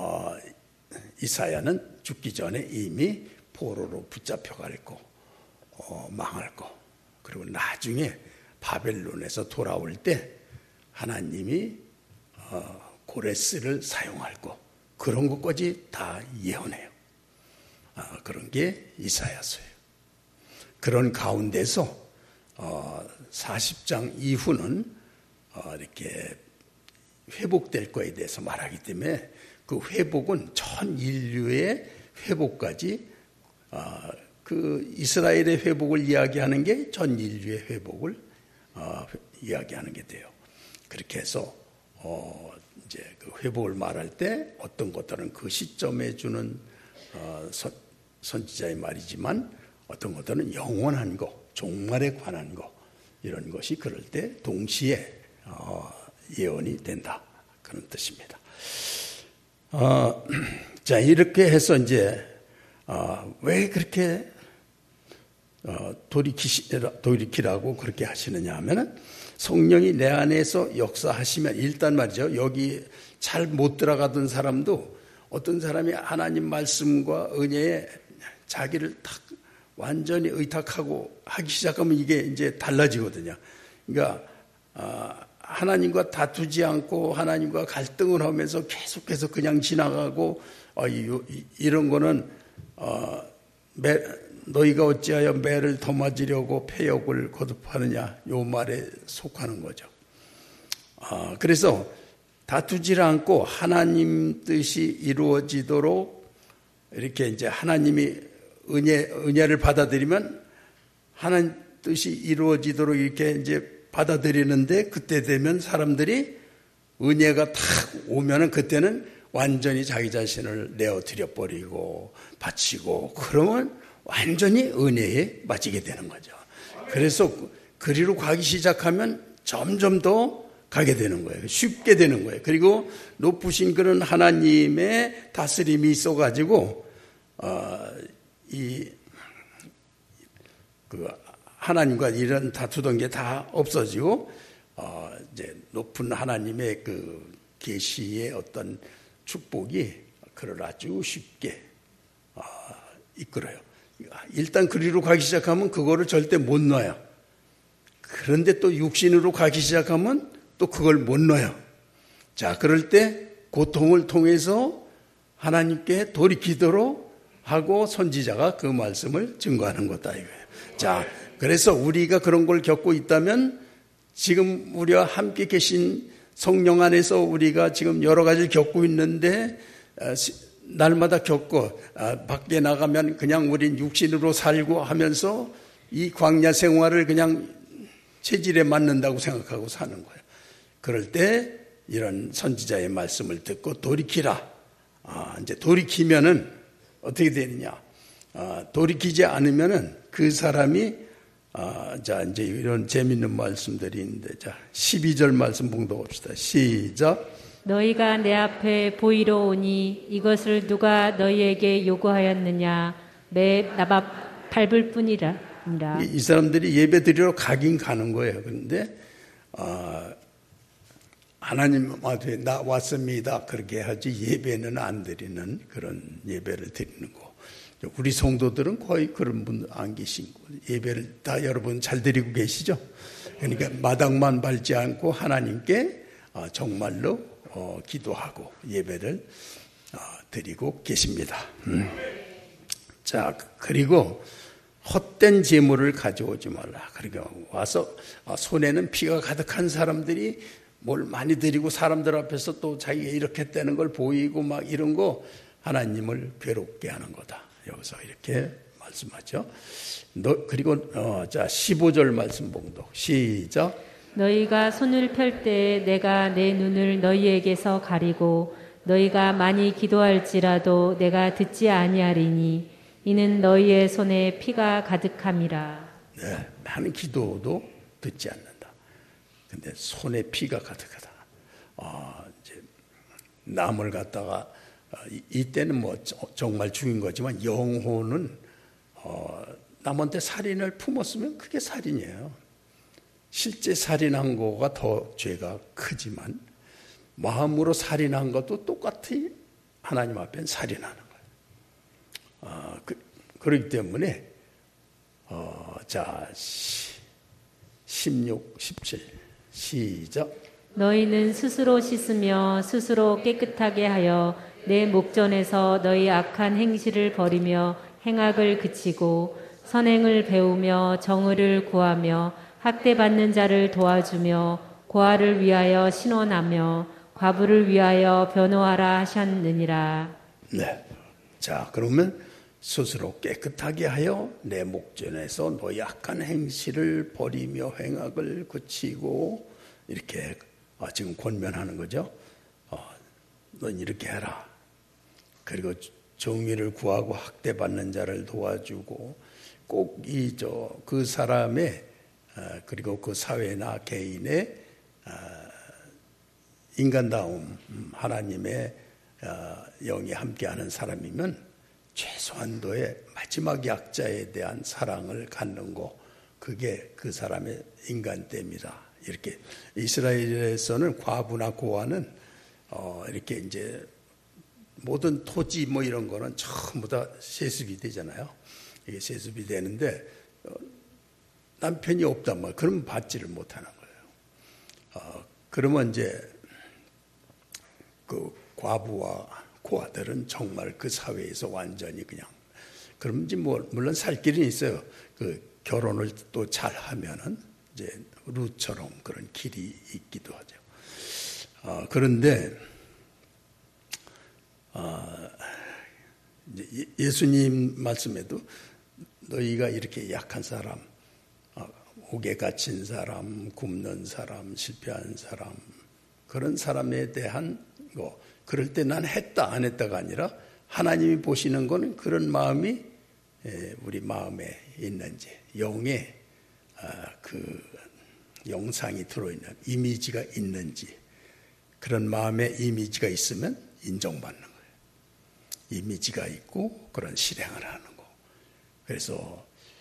이사야는 죽기 전에 이미 포로로 붙잡혀갈 거, 망할 거, 그리고 나중에 바벨론에서 돌아올 때 하나님이 고레스를 사용할 거, 그런 것까지 다 예언해요. 그런 게 이사야서예요. 그런 가운데서 40장 이후는 이렇게 회복될 거에 대해서 말하기 때문에 그 회복은 전 인류의 회복까지 그 이스라엘의 회복을 이야기하는 게 전 인류의 회복을 이야기하는 게 돼요. 그렇게 해서 이제 그 회복을 말할 때 어떤 것들은 그 시점에 주는 선지자의 말이지만 어떤 것들은 영원한 거, 종말에 관한 거, 이런 것이 그럴 때 동시에 예언이 된다, 그런 뜻입니다. 자, 이렇게 해서 이제 왜 그렇게 돌이키라고 그렇게 하시느냐 하면은 성령이 내 안에서 역사하시면 일단 말이죠. 여기 잘 못 들어가던 사람도 어떤 사람이 하나님 말씀과 은혜에 자기를 딱 완전히 의탁하고 하기 시작하면 이게 이제 달라지거든요. 그러니까 하나님과 다투지 않고 하나님과 갈등을 하면서 계속해서 그냥 지나가고 이런 거는 너희가 어찌하여 매를 더 맞으려고 패역을 거듭하느냐, 요 말에 속하는 거죠. 그래서 다투지 않고 하나님 뜻이 이루어지도록 이렇게 이제 하나님이 은혜를 받아들이면 하나님 뜻이 이루어지도록 이렇게 이제 받아들이는데, 그때 되면 사람들이 은혜가 탁 오면은 그때는 완전히 자기 자신을 내어드려 버리고 바치고, 그러면 완전히 은혜에 빠지게 되는 거죠. 그래서 그리로 가기 시작하면 점점 더 가게 되는 거예요. 쉽게 되는 거예요. 그리고 높으신 그런 하나님의 다스림이 있어가지고 하나님과 이런 다투던 게 다 없어지고 이제 높은 하나님의 그 계시의 어떤 축복이 그를 아주 쉽게 이끌어요. 일단 그리로 가기 시작하면 그거를 절대 못 놔요. 그런데 또 육신으로 가기 시작하면 또 그걸 못 놔요. 자, 그럴 때 고통을 통해서 하나님께 돌이키도록 하고 선지자가 그 말씀을 증거하는 거다 이거예요. 자, 그래서 우리가 그런 걸 겪고 있다면 지금 우리와 함께 계신 성령 안에서 우리가 지금 여러 가지를 겪고 있는데 날마다 겪고 밖에 나가면 그냥 우린 육신으로 살고 하면서 이 광야 생활을 그냥 체질에 맞는다고 생각하고 사는 거예요. 그럴 때 이런 선지자의 말씀을 듣고 돌이키라. 이제 돌이키면은 어떻게 되느냐? 돌이키지 않으면은 그 사람이 자, 이제 이런 재밌는 말씀들이 있는데, 자, 12절 말씀 봉독합시다. 시작. 너희가 내 앞에 보이러 오니 이것을 누가 너희에게 요구하였느냐? 매 나밥 밟을 뿐이라. 이 사람들이 예배 드리러 가긴 가는 거예요. 그런데 하나님한테 나 왔습니다 그렇게 하지 예배는 안 드리는 그런 예배를 드리는 거. 우리 성도들은 거의 그런 분 안 계신 거예요. 예배를 다 여러분 잘 드리고 계시죠? 그러니까 마당만 밟지 않고 하나님께 정말로 기도하고 예배를 드리고 계십니다. 자, 그리고 헛된 재물을 가져오지 말라. 그리고 와서 손에는 피가 가득한 사람들이 뭘 많이 드리고 사람들 앞에서 또 자기가 이렇게 했다는 걸 보이고 막 이런 거 하나님을 괴롭게 하는 거다. 여기서 이렇게 말씀하죠. 그리고 자 15절 말씀 봉독 시작. 너희가 손을 펼 때 내가 내 눈을 너희에게서 가리고 너희가 많이 기도할지라도 내가 듣지 아니하리니 이는 너희의 손에 피가 가득함이라. 네, 많은 기도도 듣지 않는다. 근데 손에 피가 가득하다. 이제 남을 갖다가 이때는 뭐 정말 죽인 거지만 영혼은 남한테 살인을 품었으면 그게 살인이에요. 실제 살인한 거가 더 죄가 크지만 마음으로 살인한 것도 똑같이 하나님 앞엔 살인하는 거예요. 그렇기 때문에 자 16, 17 시작. 너희는 스스로 씻으며 스스로 깨끗하게 하여 내 목전에서 너희 악한 행실을 버리며 행악을 그치고 선행을 배우며 정의를 구하며 학대받는 자를 도와주며 고아를 위하여 신원하며 과부를 위하여 변호하라 하셨느니라. 네. 자, 그러면 스스로 깨끗하게 하여 내 목전에서 너희 악한 행실을 버리며 행악을 그치고 이렇게 지금 권면하는 거죠. 넌 이렇게 해라. 그리고 정의를 구하고 학대받는 자를 도와주고 꼭 그 사람의 그리고 그 사회나 개인의 인간다움, 하나님의 영이 함께하는 사람이면 최소한도의 마지막 약자에 대한 사랑을 갖는 거, 그게 그 사람의 인간됨이다. 이렇게 이스라엘에서는 과부나 고아는 이렇게 이제 모든 토지 뭐 이런 거는 전부 다 세습이 되잖아요. 이게 세습이 되는데 남편이 없단 말이에요. 그러면 받지를 못하는 거예요. 그러면 이제 그 과부와 고아들은 정말 그 사회에서 완전히 그냥, 그럼 이제 뭐 물론 살 길은 있어요. 그 결혼을 또 잘 하면은 이제 루처럼 그런 길이 있기도 하죠. 그런데 이제 예수님 말씀에도 너희가 이렇게 약한 사람, 옥에 갇힌 사람, 굶는 사람, 실패한 사람, 그런 사람에 대한 거, 그럴 때 난 했다 안 했다가 아니라 하나님이 보시는 거는 그런 마음이 우리 마음에 있는지, 영에 그 영상이 들어있는 이미지가 있는지, 그런 마음의 이미지가 있으면 인정받는 거예요. 이미지가 있고 그런 실행을 하는 거. 그래서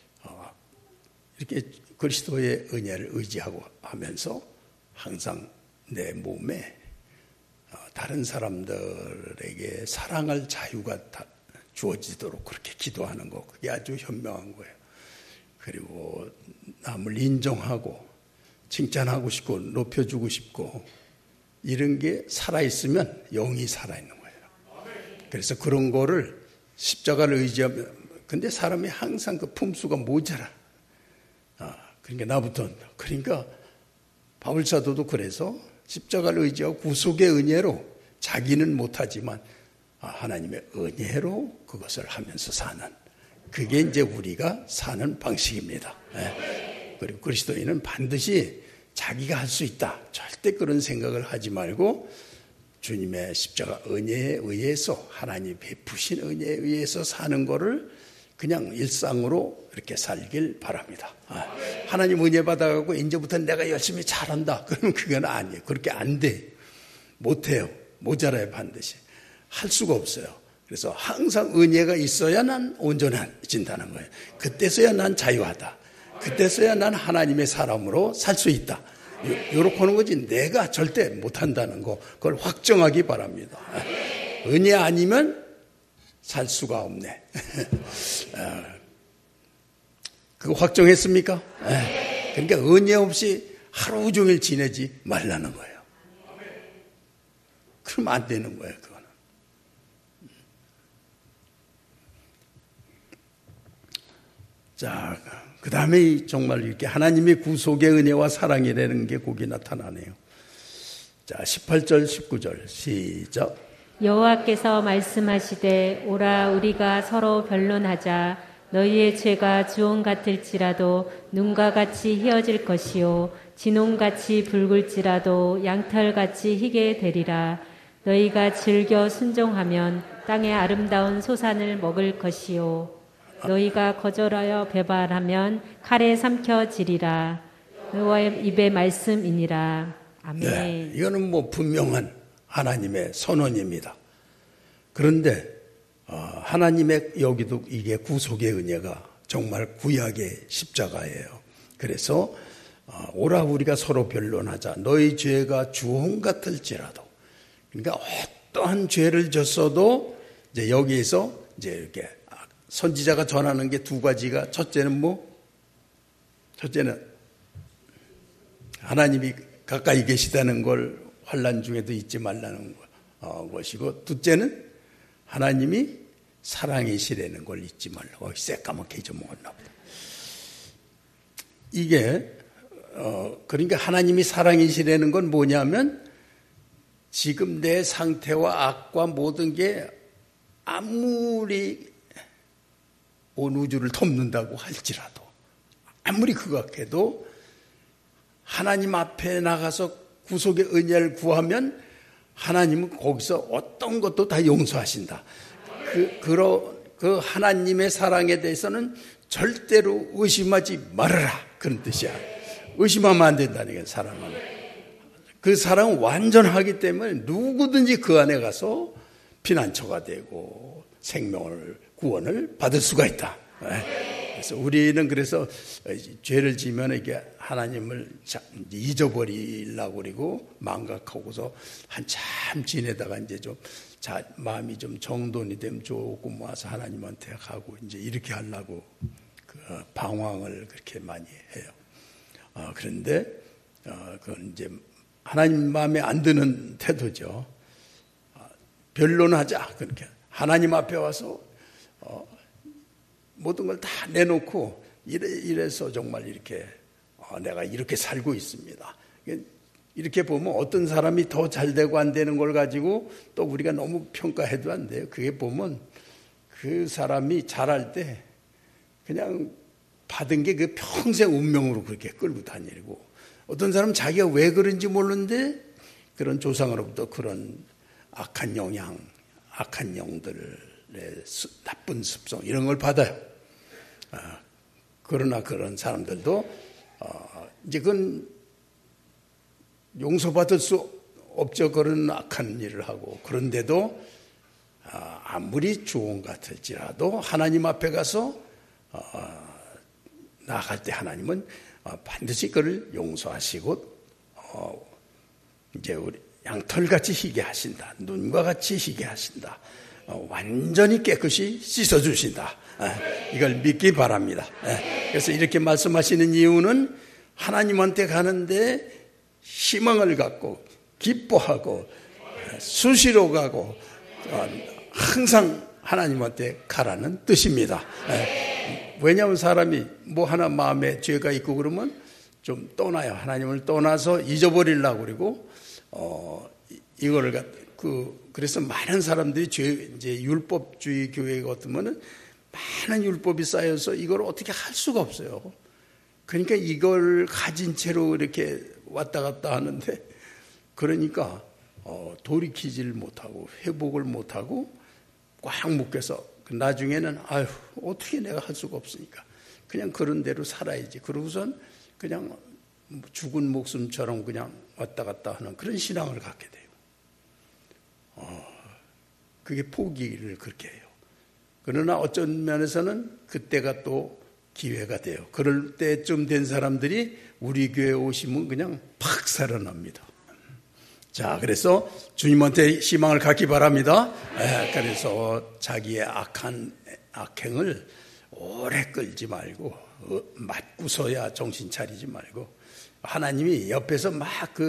이렇게 그리스도의 은혜를 의지하고 하면서 항상 내 몸에 다른 사람들에게 사랑할 자유가 주어지도록 그렇게 기도하는 거, 그게 아주 현명한 거예요. 그리고 남을 인정하고 칭찬하고 싶고 높여주고 싶고 이런 게 살아있으면 영이 살아있는 거예요. 그래서 그런 거를 십자가를 의지하면, 근데 사람이 항상 그 품수가 모자라. 그러니까 나부터, 그러니까 바울사도도 그래서 십자가를 의지하고 구속의 은혜로 자기는 못하지만 하나님의 은혜로 그것을 하면서 사는, 그게 이제 우리가 사는 방식입니다. 그리고 그리스도인은 반드시 자기가 할 수 있다, 절대 그런 생각을 하지 말고 주님의 십자가 은혜에 의해서, 하나님이 베푸신 은혜에 의해서 사는 거를 그냥 일상으로 이렇게 살길 바랍니다. 하나님 은혜 받아가고 이제부터 내가 열심히 잘한다, 그러면 그건 아니에요. 그렇게 안 돼. 못해요. 모자라요. 반드시. 할 수가 없어요. 그래서 항상 은혜가 있어야 난 온전해진다는 거예요. 그때서야 난 자유하다. 그때서야 난 하나님의 사람으로 살 수 있다. 요렇게 하는 거지 내가 절대 못한다는 거, 그걸 확정하기 바랍니다. 은혜 아니면 살 수가 없네. 그거 확정했습니까? 그러니까 은혜 없이 하루 종일 지내지 말라는 거예요. 그러면 안 되는 거예요, 그거는. 자, 그 다음에 정말 이렇게 하나님의 구속의 은혜와 사랑이라는 게 거기 나타나네요. 자, 18절, 19절 시작. 여호와께서 말씀하시되 오라 우리가 서로 변론하자. 너희의 죄가 주홍 같을지라도 눈과 같이 희어질 것이요 진홍같이 붉을지라도 양털같이 희게 되리라. 너희가 즐겨 순종하면 땅의 아름다운 소산을 먹을 것이요 너희가 거절하여 배반하면 칼에 삼켜지리라. 여호와의 입의 말씀이니라. 아멘. 네, 이거는 뭐 분명한 하나님의 선언입니다. 그런데 하나님의 여기도 이게 구속의 은혜가 정말 구약의 십자가예요. 그래서 오라 우리가 서로 변론하자. 너희 죄가 주홍 같을지라도. 그러니까 어떠한 죄를 졌어도 이제 여기에서 이제 이렇게 선지자가 전하는 게 두 가지가 첫째는 하나님이 가까이 계시다는 걸 환난 중에도 잊지 말라는 것이고, 둘째는 하나님이 사랑이시라는 걸 잊지 말라고. 새까맣게 잊어먹었나 보다. 이게 그러니까 하나님이 사랑이시라는 건 뭐냐면 지금 내 상태와 악과 모든 게 아무리 온 우주를 덮는다고 할지라도, 아무리 극악해도 하나님 앞에 나가서 구속의 은혜를 구하면 하나님은 거기서 어떤 것도 다 용서하신다. 그 하나님의 사랑에 대해서는 절대로 의심하지 말아라. 그런 뜻이야. 의심하면 안 된다는 게 사랑은. 그 사랑은 완전하기 때문에 누구든지 그 안에 가서 피난처가 되고 생명을 구원을 받을 수가 있다. 그래서 우리는 그래서 죄를 지면 이게 하나님을 잊어버리려고 그러고 망각하고서 한참 지내다가 이제 좀 마음이 좀 정돈이 되면 조금 와서 하나님한테 가고 이제 이렇게 하려고 그 방황을 그렇게 많이 해요. 그런데 그건 이제 하나님 마음에 안 드는 태도죠. 변론하자. 그렇게 하나님 앞에 와서 모든 걸 다 내놓고 이래서 정말 이렇게 내가 이렇게 살고 있습니다. 이렇게 보면 어떤 사람이 더 잘되고 안 되는 걸 가지고 또 우리가 너무 평가해도 안 돼요. 그게 보면 그 사람이 잘할 때 그냥 받은 게 그 평생 운명으로 그렇게 끌고 다니고, 어떤 사람은 자기가 왜 그런지 모르는데 그런 조상으로부터 그런 악한 영향, 악한 영들의 나쁜 습성 이런 걸 받아요. 그러나 그런 사람들도 이제 그건 용서받을 수 없죠. 그런 악한 일을 하고. 그런데도 아무리 주홍 같을지라도 하나님 앞에 가서 나아갈 때 하나님은 반드시 그를 용서하시고 이제 우리 양털같이 희게 하신다. 눈과 같이 희게 하신다. 완전히 깨끗이 씻어주신다. 이걸 믿기 바랍니다. 그래서 이렇게 말씀하시는 이유는 하나님한테 가는데 희망을 갖고 기뻐하고 수시로 가고 항상 하나님한테 가라는 뜻입니다. 왜냐하면 사람이 뭐 하나 마음에 죄가 있고 그러면 좀 떠나요. 하나님을 떠나서 잊어버리려고 그러고 이거를 그래서 많은 사람들이 이제 율법주의 교회 같으면은 많은 율법이 쌓여서 이걸 어떻게 할 수가 없어요. 그러니까 이걸 가진 채로 이렇게 왔다 갔다 하는데, 그러니까 돌이키질 못하고 회복을 못하고 꽉 묶여서 나중에는 아유 어떻게 내가 할 수가 없으니까 그냥 그런 대로 살아야지. 그러고선 그냥 죽은 목숨처럼 그냥 왔다 갔다 하는 그런 신앙을 갖게 돼요. 그게 포기를 그렇게 해요. 그러나 어쩐 면에서는 그때가 또 기회가 돼요. 그럴 때쯤 된 사람들이 우리 교회에 오시면 그냥 팍 살아납니다. 자, 그래서 주님한테 희망을 갖기 바랍니다. 그래서 자기의 악행을 오래 끌지 말고 맞고서야 정신 차리지 말고, 하나님이 옆에서 막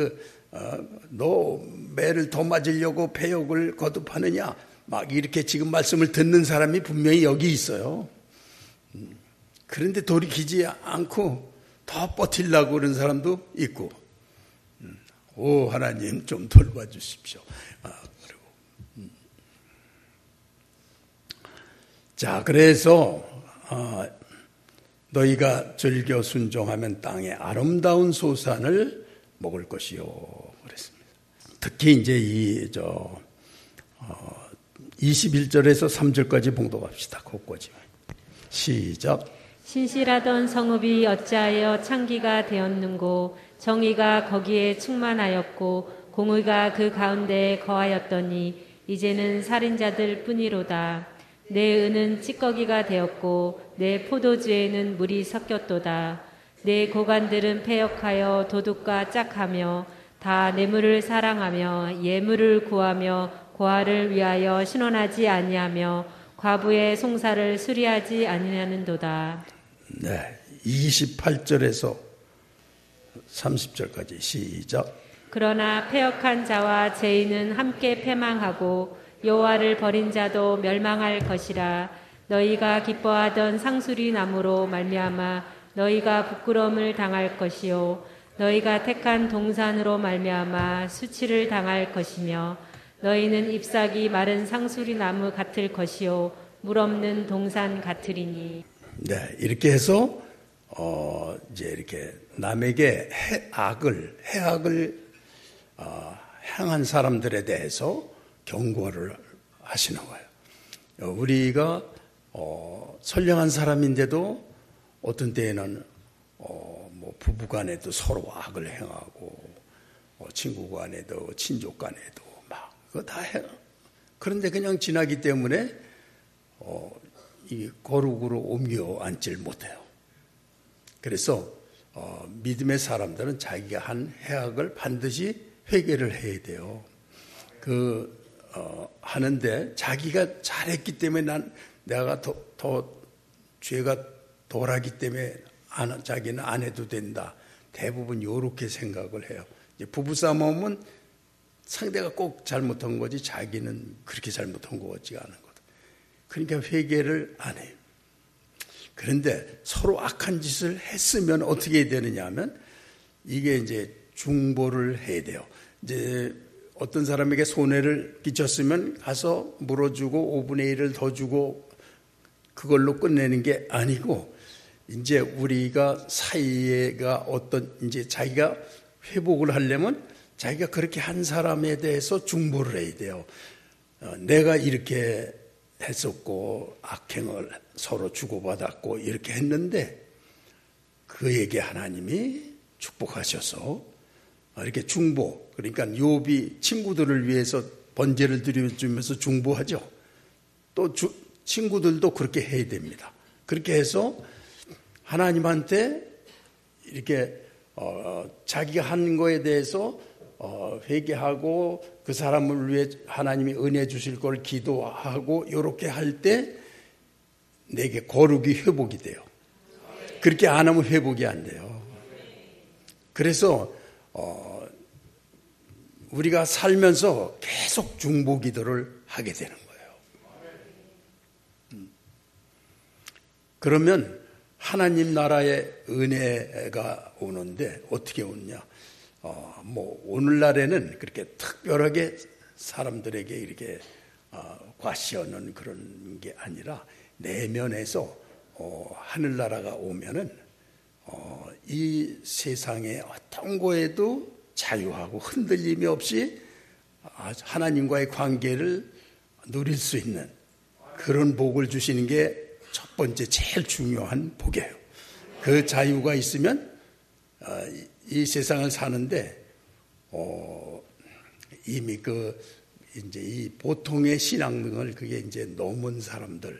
너 매를 더 맞으려고 패욕을 거듭하느냐 막 이렇게 지금 말씀을 듣는 사람이 분명히 여기 있어요. 그런데 돌이키지 않고 더 버틸라고 그런 사람도 있고, 오 하나님 좀 돌봐주십시오. 자, 그래서 너희가 즐겨 순종하면 땅의 아름다운 소산을 먹을 것이요 그랬습니다. 특히 이제 21절에서 3절까지 봉독합시다. 곳곳이. 시작. 신실하던 성읍이 어찌하여 창기가 되었는고 정의가 거기에 충만하였고 공의가 그 가운데에 거하였더니 이제는 살인자들 뿐이로다. 내 은은 찌꺼기가 되었고 내 포도주에는 물이 섞였도다. 내 고관들은 패역하여 도둑과 짝하며 다 뇌물을 사랑하며 예물을 구하며 고아를 위하여 신원하지 아니하며 과부의 송사를 수리하지 아니하는도다. 네, 28절에서 30절까지 시작. 그러나 패역한 자와 죄인은 함께 패망하고 여호와를 버린 자도 멸망할 것이라. 너희가 기뻐하던 상수리 나무로 말미암아 너희가 부끄러움을 당할 것이요 너희가 택한 동산으로 말미암아 수치를 당할 것이며 너희는 잎사귀 마른 상수리 나무 같을 것이요 물 없는 동산 같으리니. 네, 이렇게 해서 이제 이렇게 남에게 해악을 행한 사람들에 대해서 경고를 하시는 거예요. 우리가 선량한 사람인데도 어떤 때에는 뭐 부부간에도 서로 악을 행하고 친구간에도 친족간에도 막 그거 다 해. 그런데 그냥 지나기 때문에 이 거룩으로 옮겨 앉질 못해요. 그래서 믿음의 사람들은 자기가 한 해악을 반드시 회개를 해야 돼요. 하는데 자기가 잘했기 때문에 내가 더 죄가 덜하기 때문에 자기는 안 해도 된다. 대부분 이렇게 생각을 해요. 이제 부부싸움 하면 상대가 꼭 잘못한 거지 자기는 그렇게 잘못한 거 같지가 않은 거다. 그러니까 회개를 안 해요. 그런데 서로 악한 짓을 했으면 어떻게 되느냐 하면 이게 이제 중보를 해야 돼요. 이제 어떤 사람에게 손해를 끼쳤으면 가서 물어주고 5분의 1을 더 주고 그걸로 끝내는 게 아니고 이제 우리가 사이가 이제 자기가 회복을 하려면 자기가 그렇게 한 사람에 대해서 중보를 해야 돼요. 내가 이렇게 했었고 악행을 서로 주고받았고 이렇게 했는데 그에게 하나님이 축복하셔서 이렇게 중보, 그러니까 욥이 친구들을 위해서 번제를 드려주면서 중보하죠. 또 친구들도 그렇게 해야 됩니다. 그렇게 해서 하나님한테 이렇게 자기가 한 거에 대해서 회개하고 그 사람을 위해 하나님이 은혜 주실 걸 기도하고 이렇게 할 때 내게 거룩이 회복이 돼요. 그렇게 안 하면 회복이 안 돼요. 그래서 우리가 살면서 계속 중보 기도를 하게 되는 거예요. 그러면 하나님 나라의 은혜가 오는데 어떻게 오느냐? 뭐 오늘날에는 그렇게 특별하게 사람들에게 이렇게 과시하는 그런 게 아니라 내면에서 하늘나라가 오면은 이 세상의 어떤 거에도 자유하고 흔들림이 없이 하나님과의 관계를 누릴 수 있는 그런 복을 주시는 게 첫 번째 제일 중요한 복이에요. 그 자유가 있으면 이 세상을 사는데 이미 이제 이 보통의 신앙을 그게 이제 넘은 사람들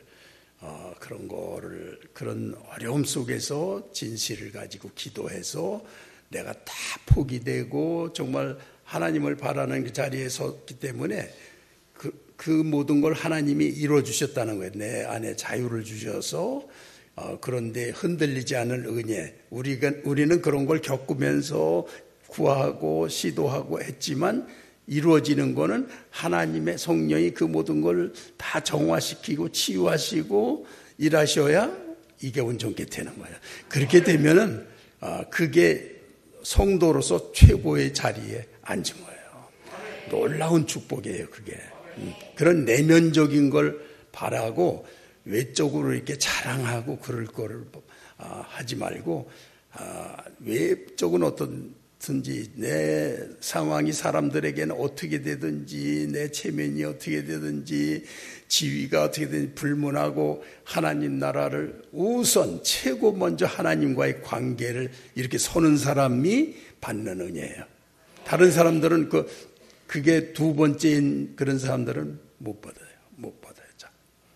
그런 어려움 속에서 진실을 가지고 기도해서 내가 다 포기되고 정말 하나님을 바라는 그 자리에 섰기 때문에 그 모든 걸 하나님이 이루어 주셨다는 거예요. 내 안에 자유를 주셔서 그런데 흔들리지 않을 은혜. 우리는 그런 걸 겪으면서 구하고 시도하고 했지만 이루어지는 거는 하나님의 성령이 그 모든 걸 다 정화시키고 치유하시고 일하셔야 이게 온전케 되는 거예요. 그렇게 되면은 그게 성도로서 최고의 자리에 앉은 거예요. 놀라운 축복이에요, 그게. 그런 내면적인 걸 바라고 외적으로 이렇게 자랑하고 그럴 거를 하지 말고 외적인 어떤 든지 내 상황이 사람들에게는 어떻게 되든지 내 체면이 어떻게 되든지 지위가 어떻게 되든지 불문하고 하나님 나라를 우선 최고 먼저 하나님과의 관계를 이렇게 서는 사람이 받는 은혜예요. 다른 사람들은 그게 두 번째인 그런 사람들은 못 받아요. 못 받아요. 자,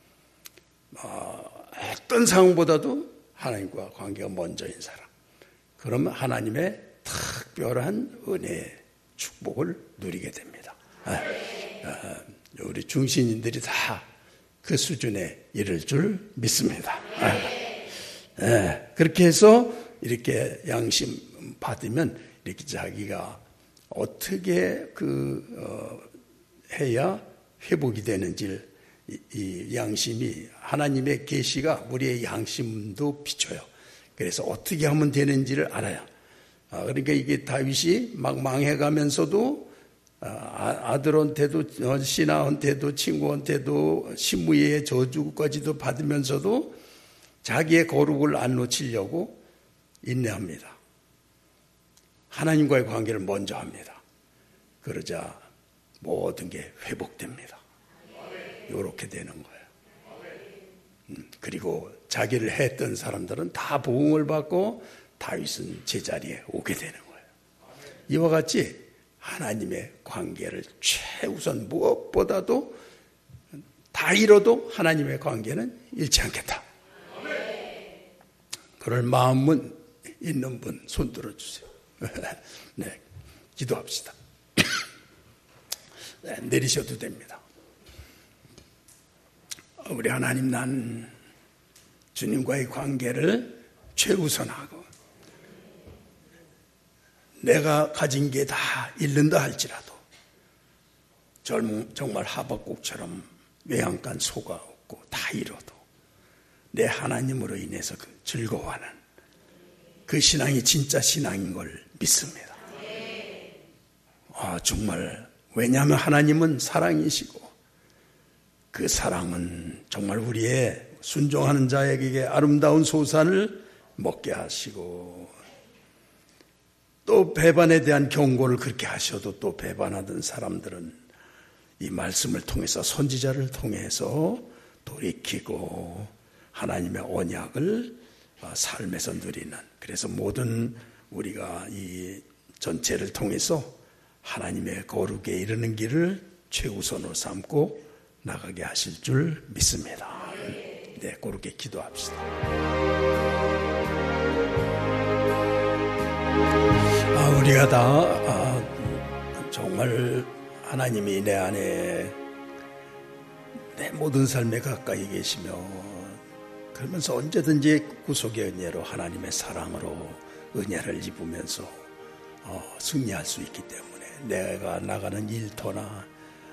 어떤 상황보다도 하나님과 관계가 먼저인 사람. 그러면 하나님의 특별한 은혜의 축복을 누리게 됩니다. 우리 중신인들이 다 그 수준에 이를 줄 믿습니다. 그렇게 해서 이렇게 양심 받으면 이렇게 자기가 어떻게 해야 회복이 되는지를 이 양심이 하나님의 계시가 우리의 양심도 비춰요. 그래서 어떻게 하면 되는지를 알아요. 그러니까 이게 다윗이 막 망해가면서도 아들한테도 신하한테도 친구한테도 신무의 저주까지도 받으면서도 자기의 거룩을 안 놓치려고 인내합니다. 하나님과의 관계를 먼저 합니다. 그러자 모든 게 회복됩니다. 이렇게 되는 거예요. 그리고 자기를 했던 사람들은 다 보응을 받고 다윗은 제자리에 오게 되는 거예요. 이와 같이 하나님의 관계를 최우선 무엇보다도 다 잃어도 하나님의 관계는 잃지 않겠다. 그럴 마음은 있는 분 손 들어주세요. 네, 기도합시다. 네, 내리셔도 됩니다. 우리 하나님, 난 주님과의 관계를 최우선하고 내가 가진 게 다 잃는다 할지라도 정말 하박국처럼 외양간 소가 없고 다 잃어도 내 하나님으로 인해서 즐거워하는 그 신앙이 진짜 신앙인 걸 믿습니다. 정말 왜냐하면 하나님은 사랑이시고 그 사랑은 정말 우리의 순종하는 자에게 아름다운 소산을 먹게 하시고 또 배반에 대한 경고를 그렇게 하셔도 또 배반하던 사람들은 이 말씀을 통해서 선지자를 통해서 돌이키고 하나님의 언약을 삶에서 누리는, 그래서 모든 우리가 이 전체를 통해서 하나님의 거룩에 이르는 길을 최우선으로 삼고 나가게 하실 줄 믿습니다. 네, 그렇게 기도합시다. 우리가 다 정말 하나님이 내 안에 내 모든 삶에 가까이 계시며 그러면서 언제든지 구속의 은혜로 하나님의 사랑으로 은혜를 입으면서 승리할 수 있기 때문에 내가 나가는 일터나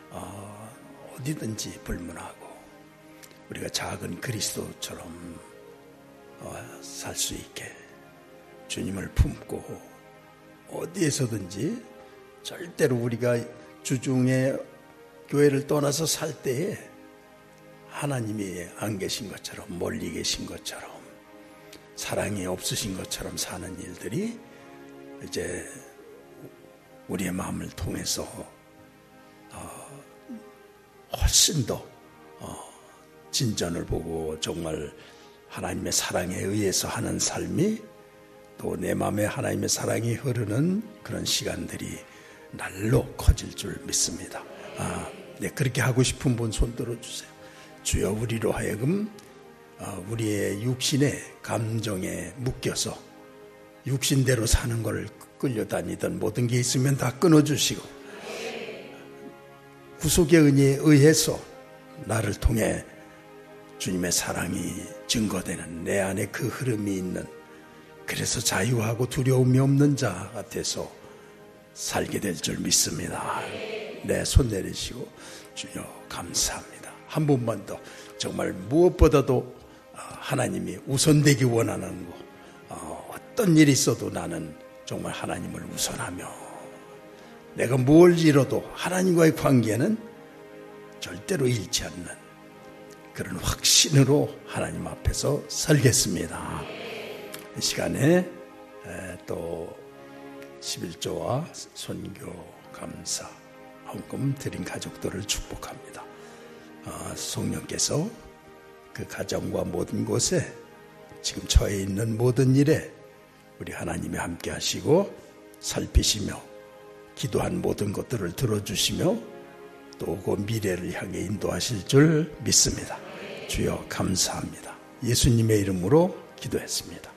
어디든지 불문하고 우리가 작은 그리스도처럼 살 수 있게 주님을 품고 어디에서든지 절대로 우리가 주중에 교회를 떠나서 살 때에 하나님이 안 계신 것처럼 멀리 계신 것처럼 사랑이 없으신 것처럼 사는 일들이 이제 우리의 마음을 통해서 훨씬 더 진전을 보고 정말 하나님의 사랑에 의해서 하는 삶이 또 내 마음에 하나님의 사랑이 흐르는 그런 시간들이 날로 커질 줄 믿습니다. 네, 그렇게 하고 싶은 분 손 들어주세요. 주여, 우리로 하여금 우리의 육신의 감정에 묶여서 육신대로 사는 걸 끌려다니던 모든 게 있으면 다 끊어주시고 구속의 은혜에 의해서 나를 통해 주님의 사랑이 증거되는 내 안에 그 흐름이 있는, 그래서 자유하고 두려움이 없는 자 같아서 살게 될 줄 믿습니다. 네, 손 내리시고 주여 감사합니다. 한 번만 더 정말 무엇보다도 하나님이 우선되기 원하는 거, 어떤 일이 있어도 나는 정말 하나님을 우선하며 내가 뭘 잃어도 하나님과의 관계는 절대로 잃지 않는 그런 확신으로 하나님 앞에서 살겠습니다. 이 시간에 또 11조와 선교 감사 헌금 드린 가족들을 축복합니다. 성령께서 그 가정과 모든 곳에 지금 처해 있는 모든 일에 우리 하나님이 함께 하시고 살피시며 기도한 모든 것들을 들어주시며 또 그 미래를 향해 인도하실 줄 믿습니다. 주여 감사합니다. 예수님의 이름으로 기도했습니다.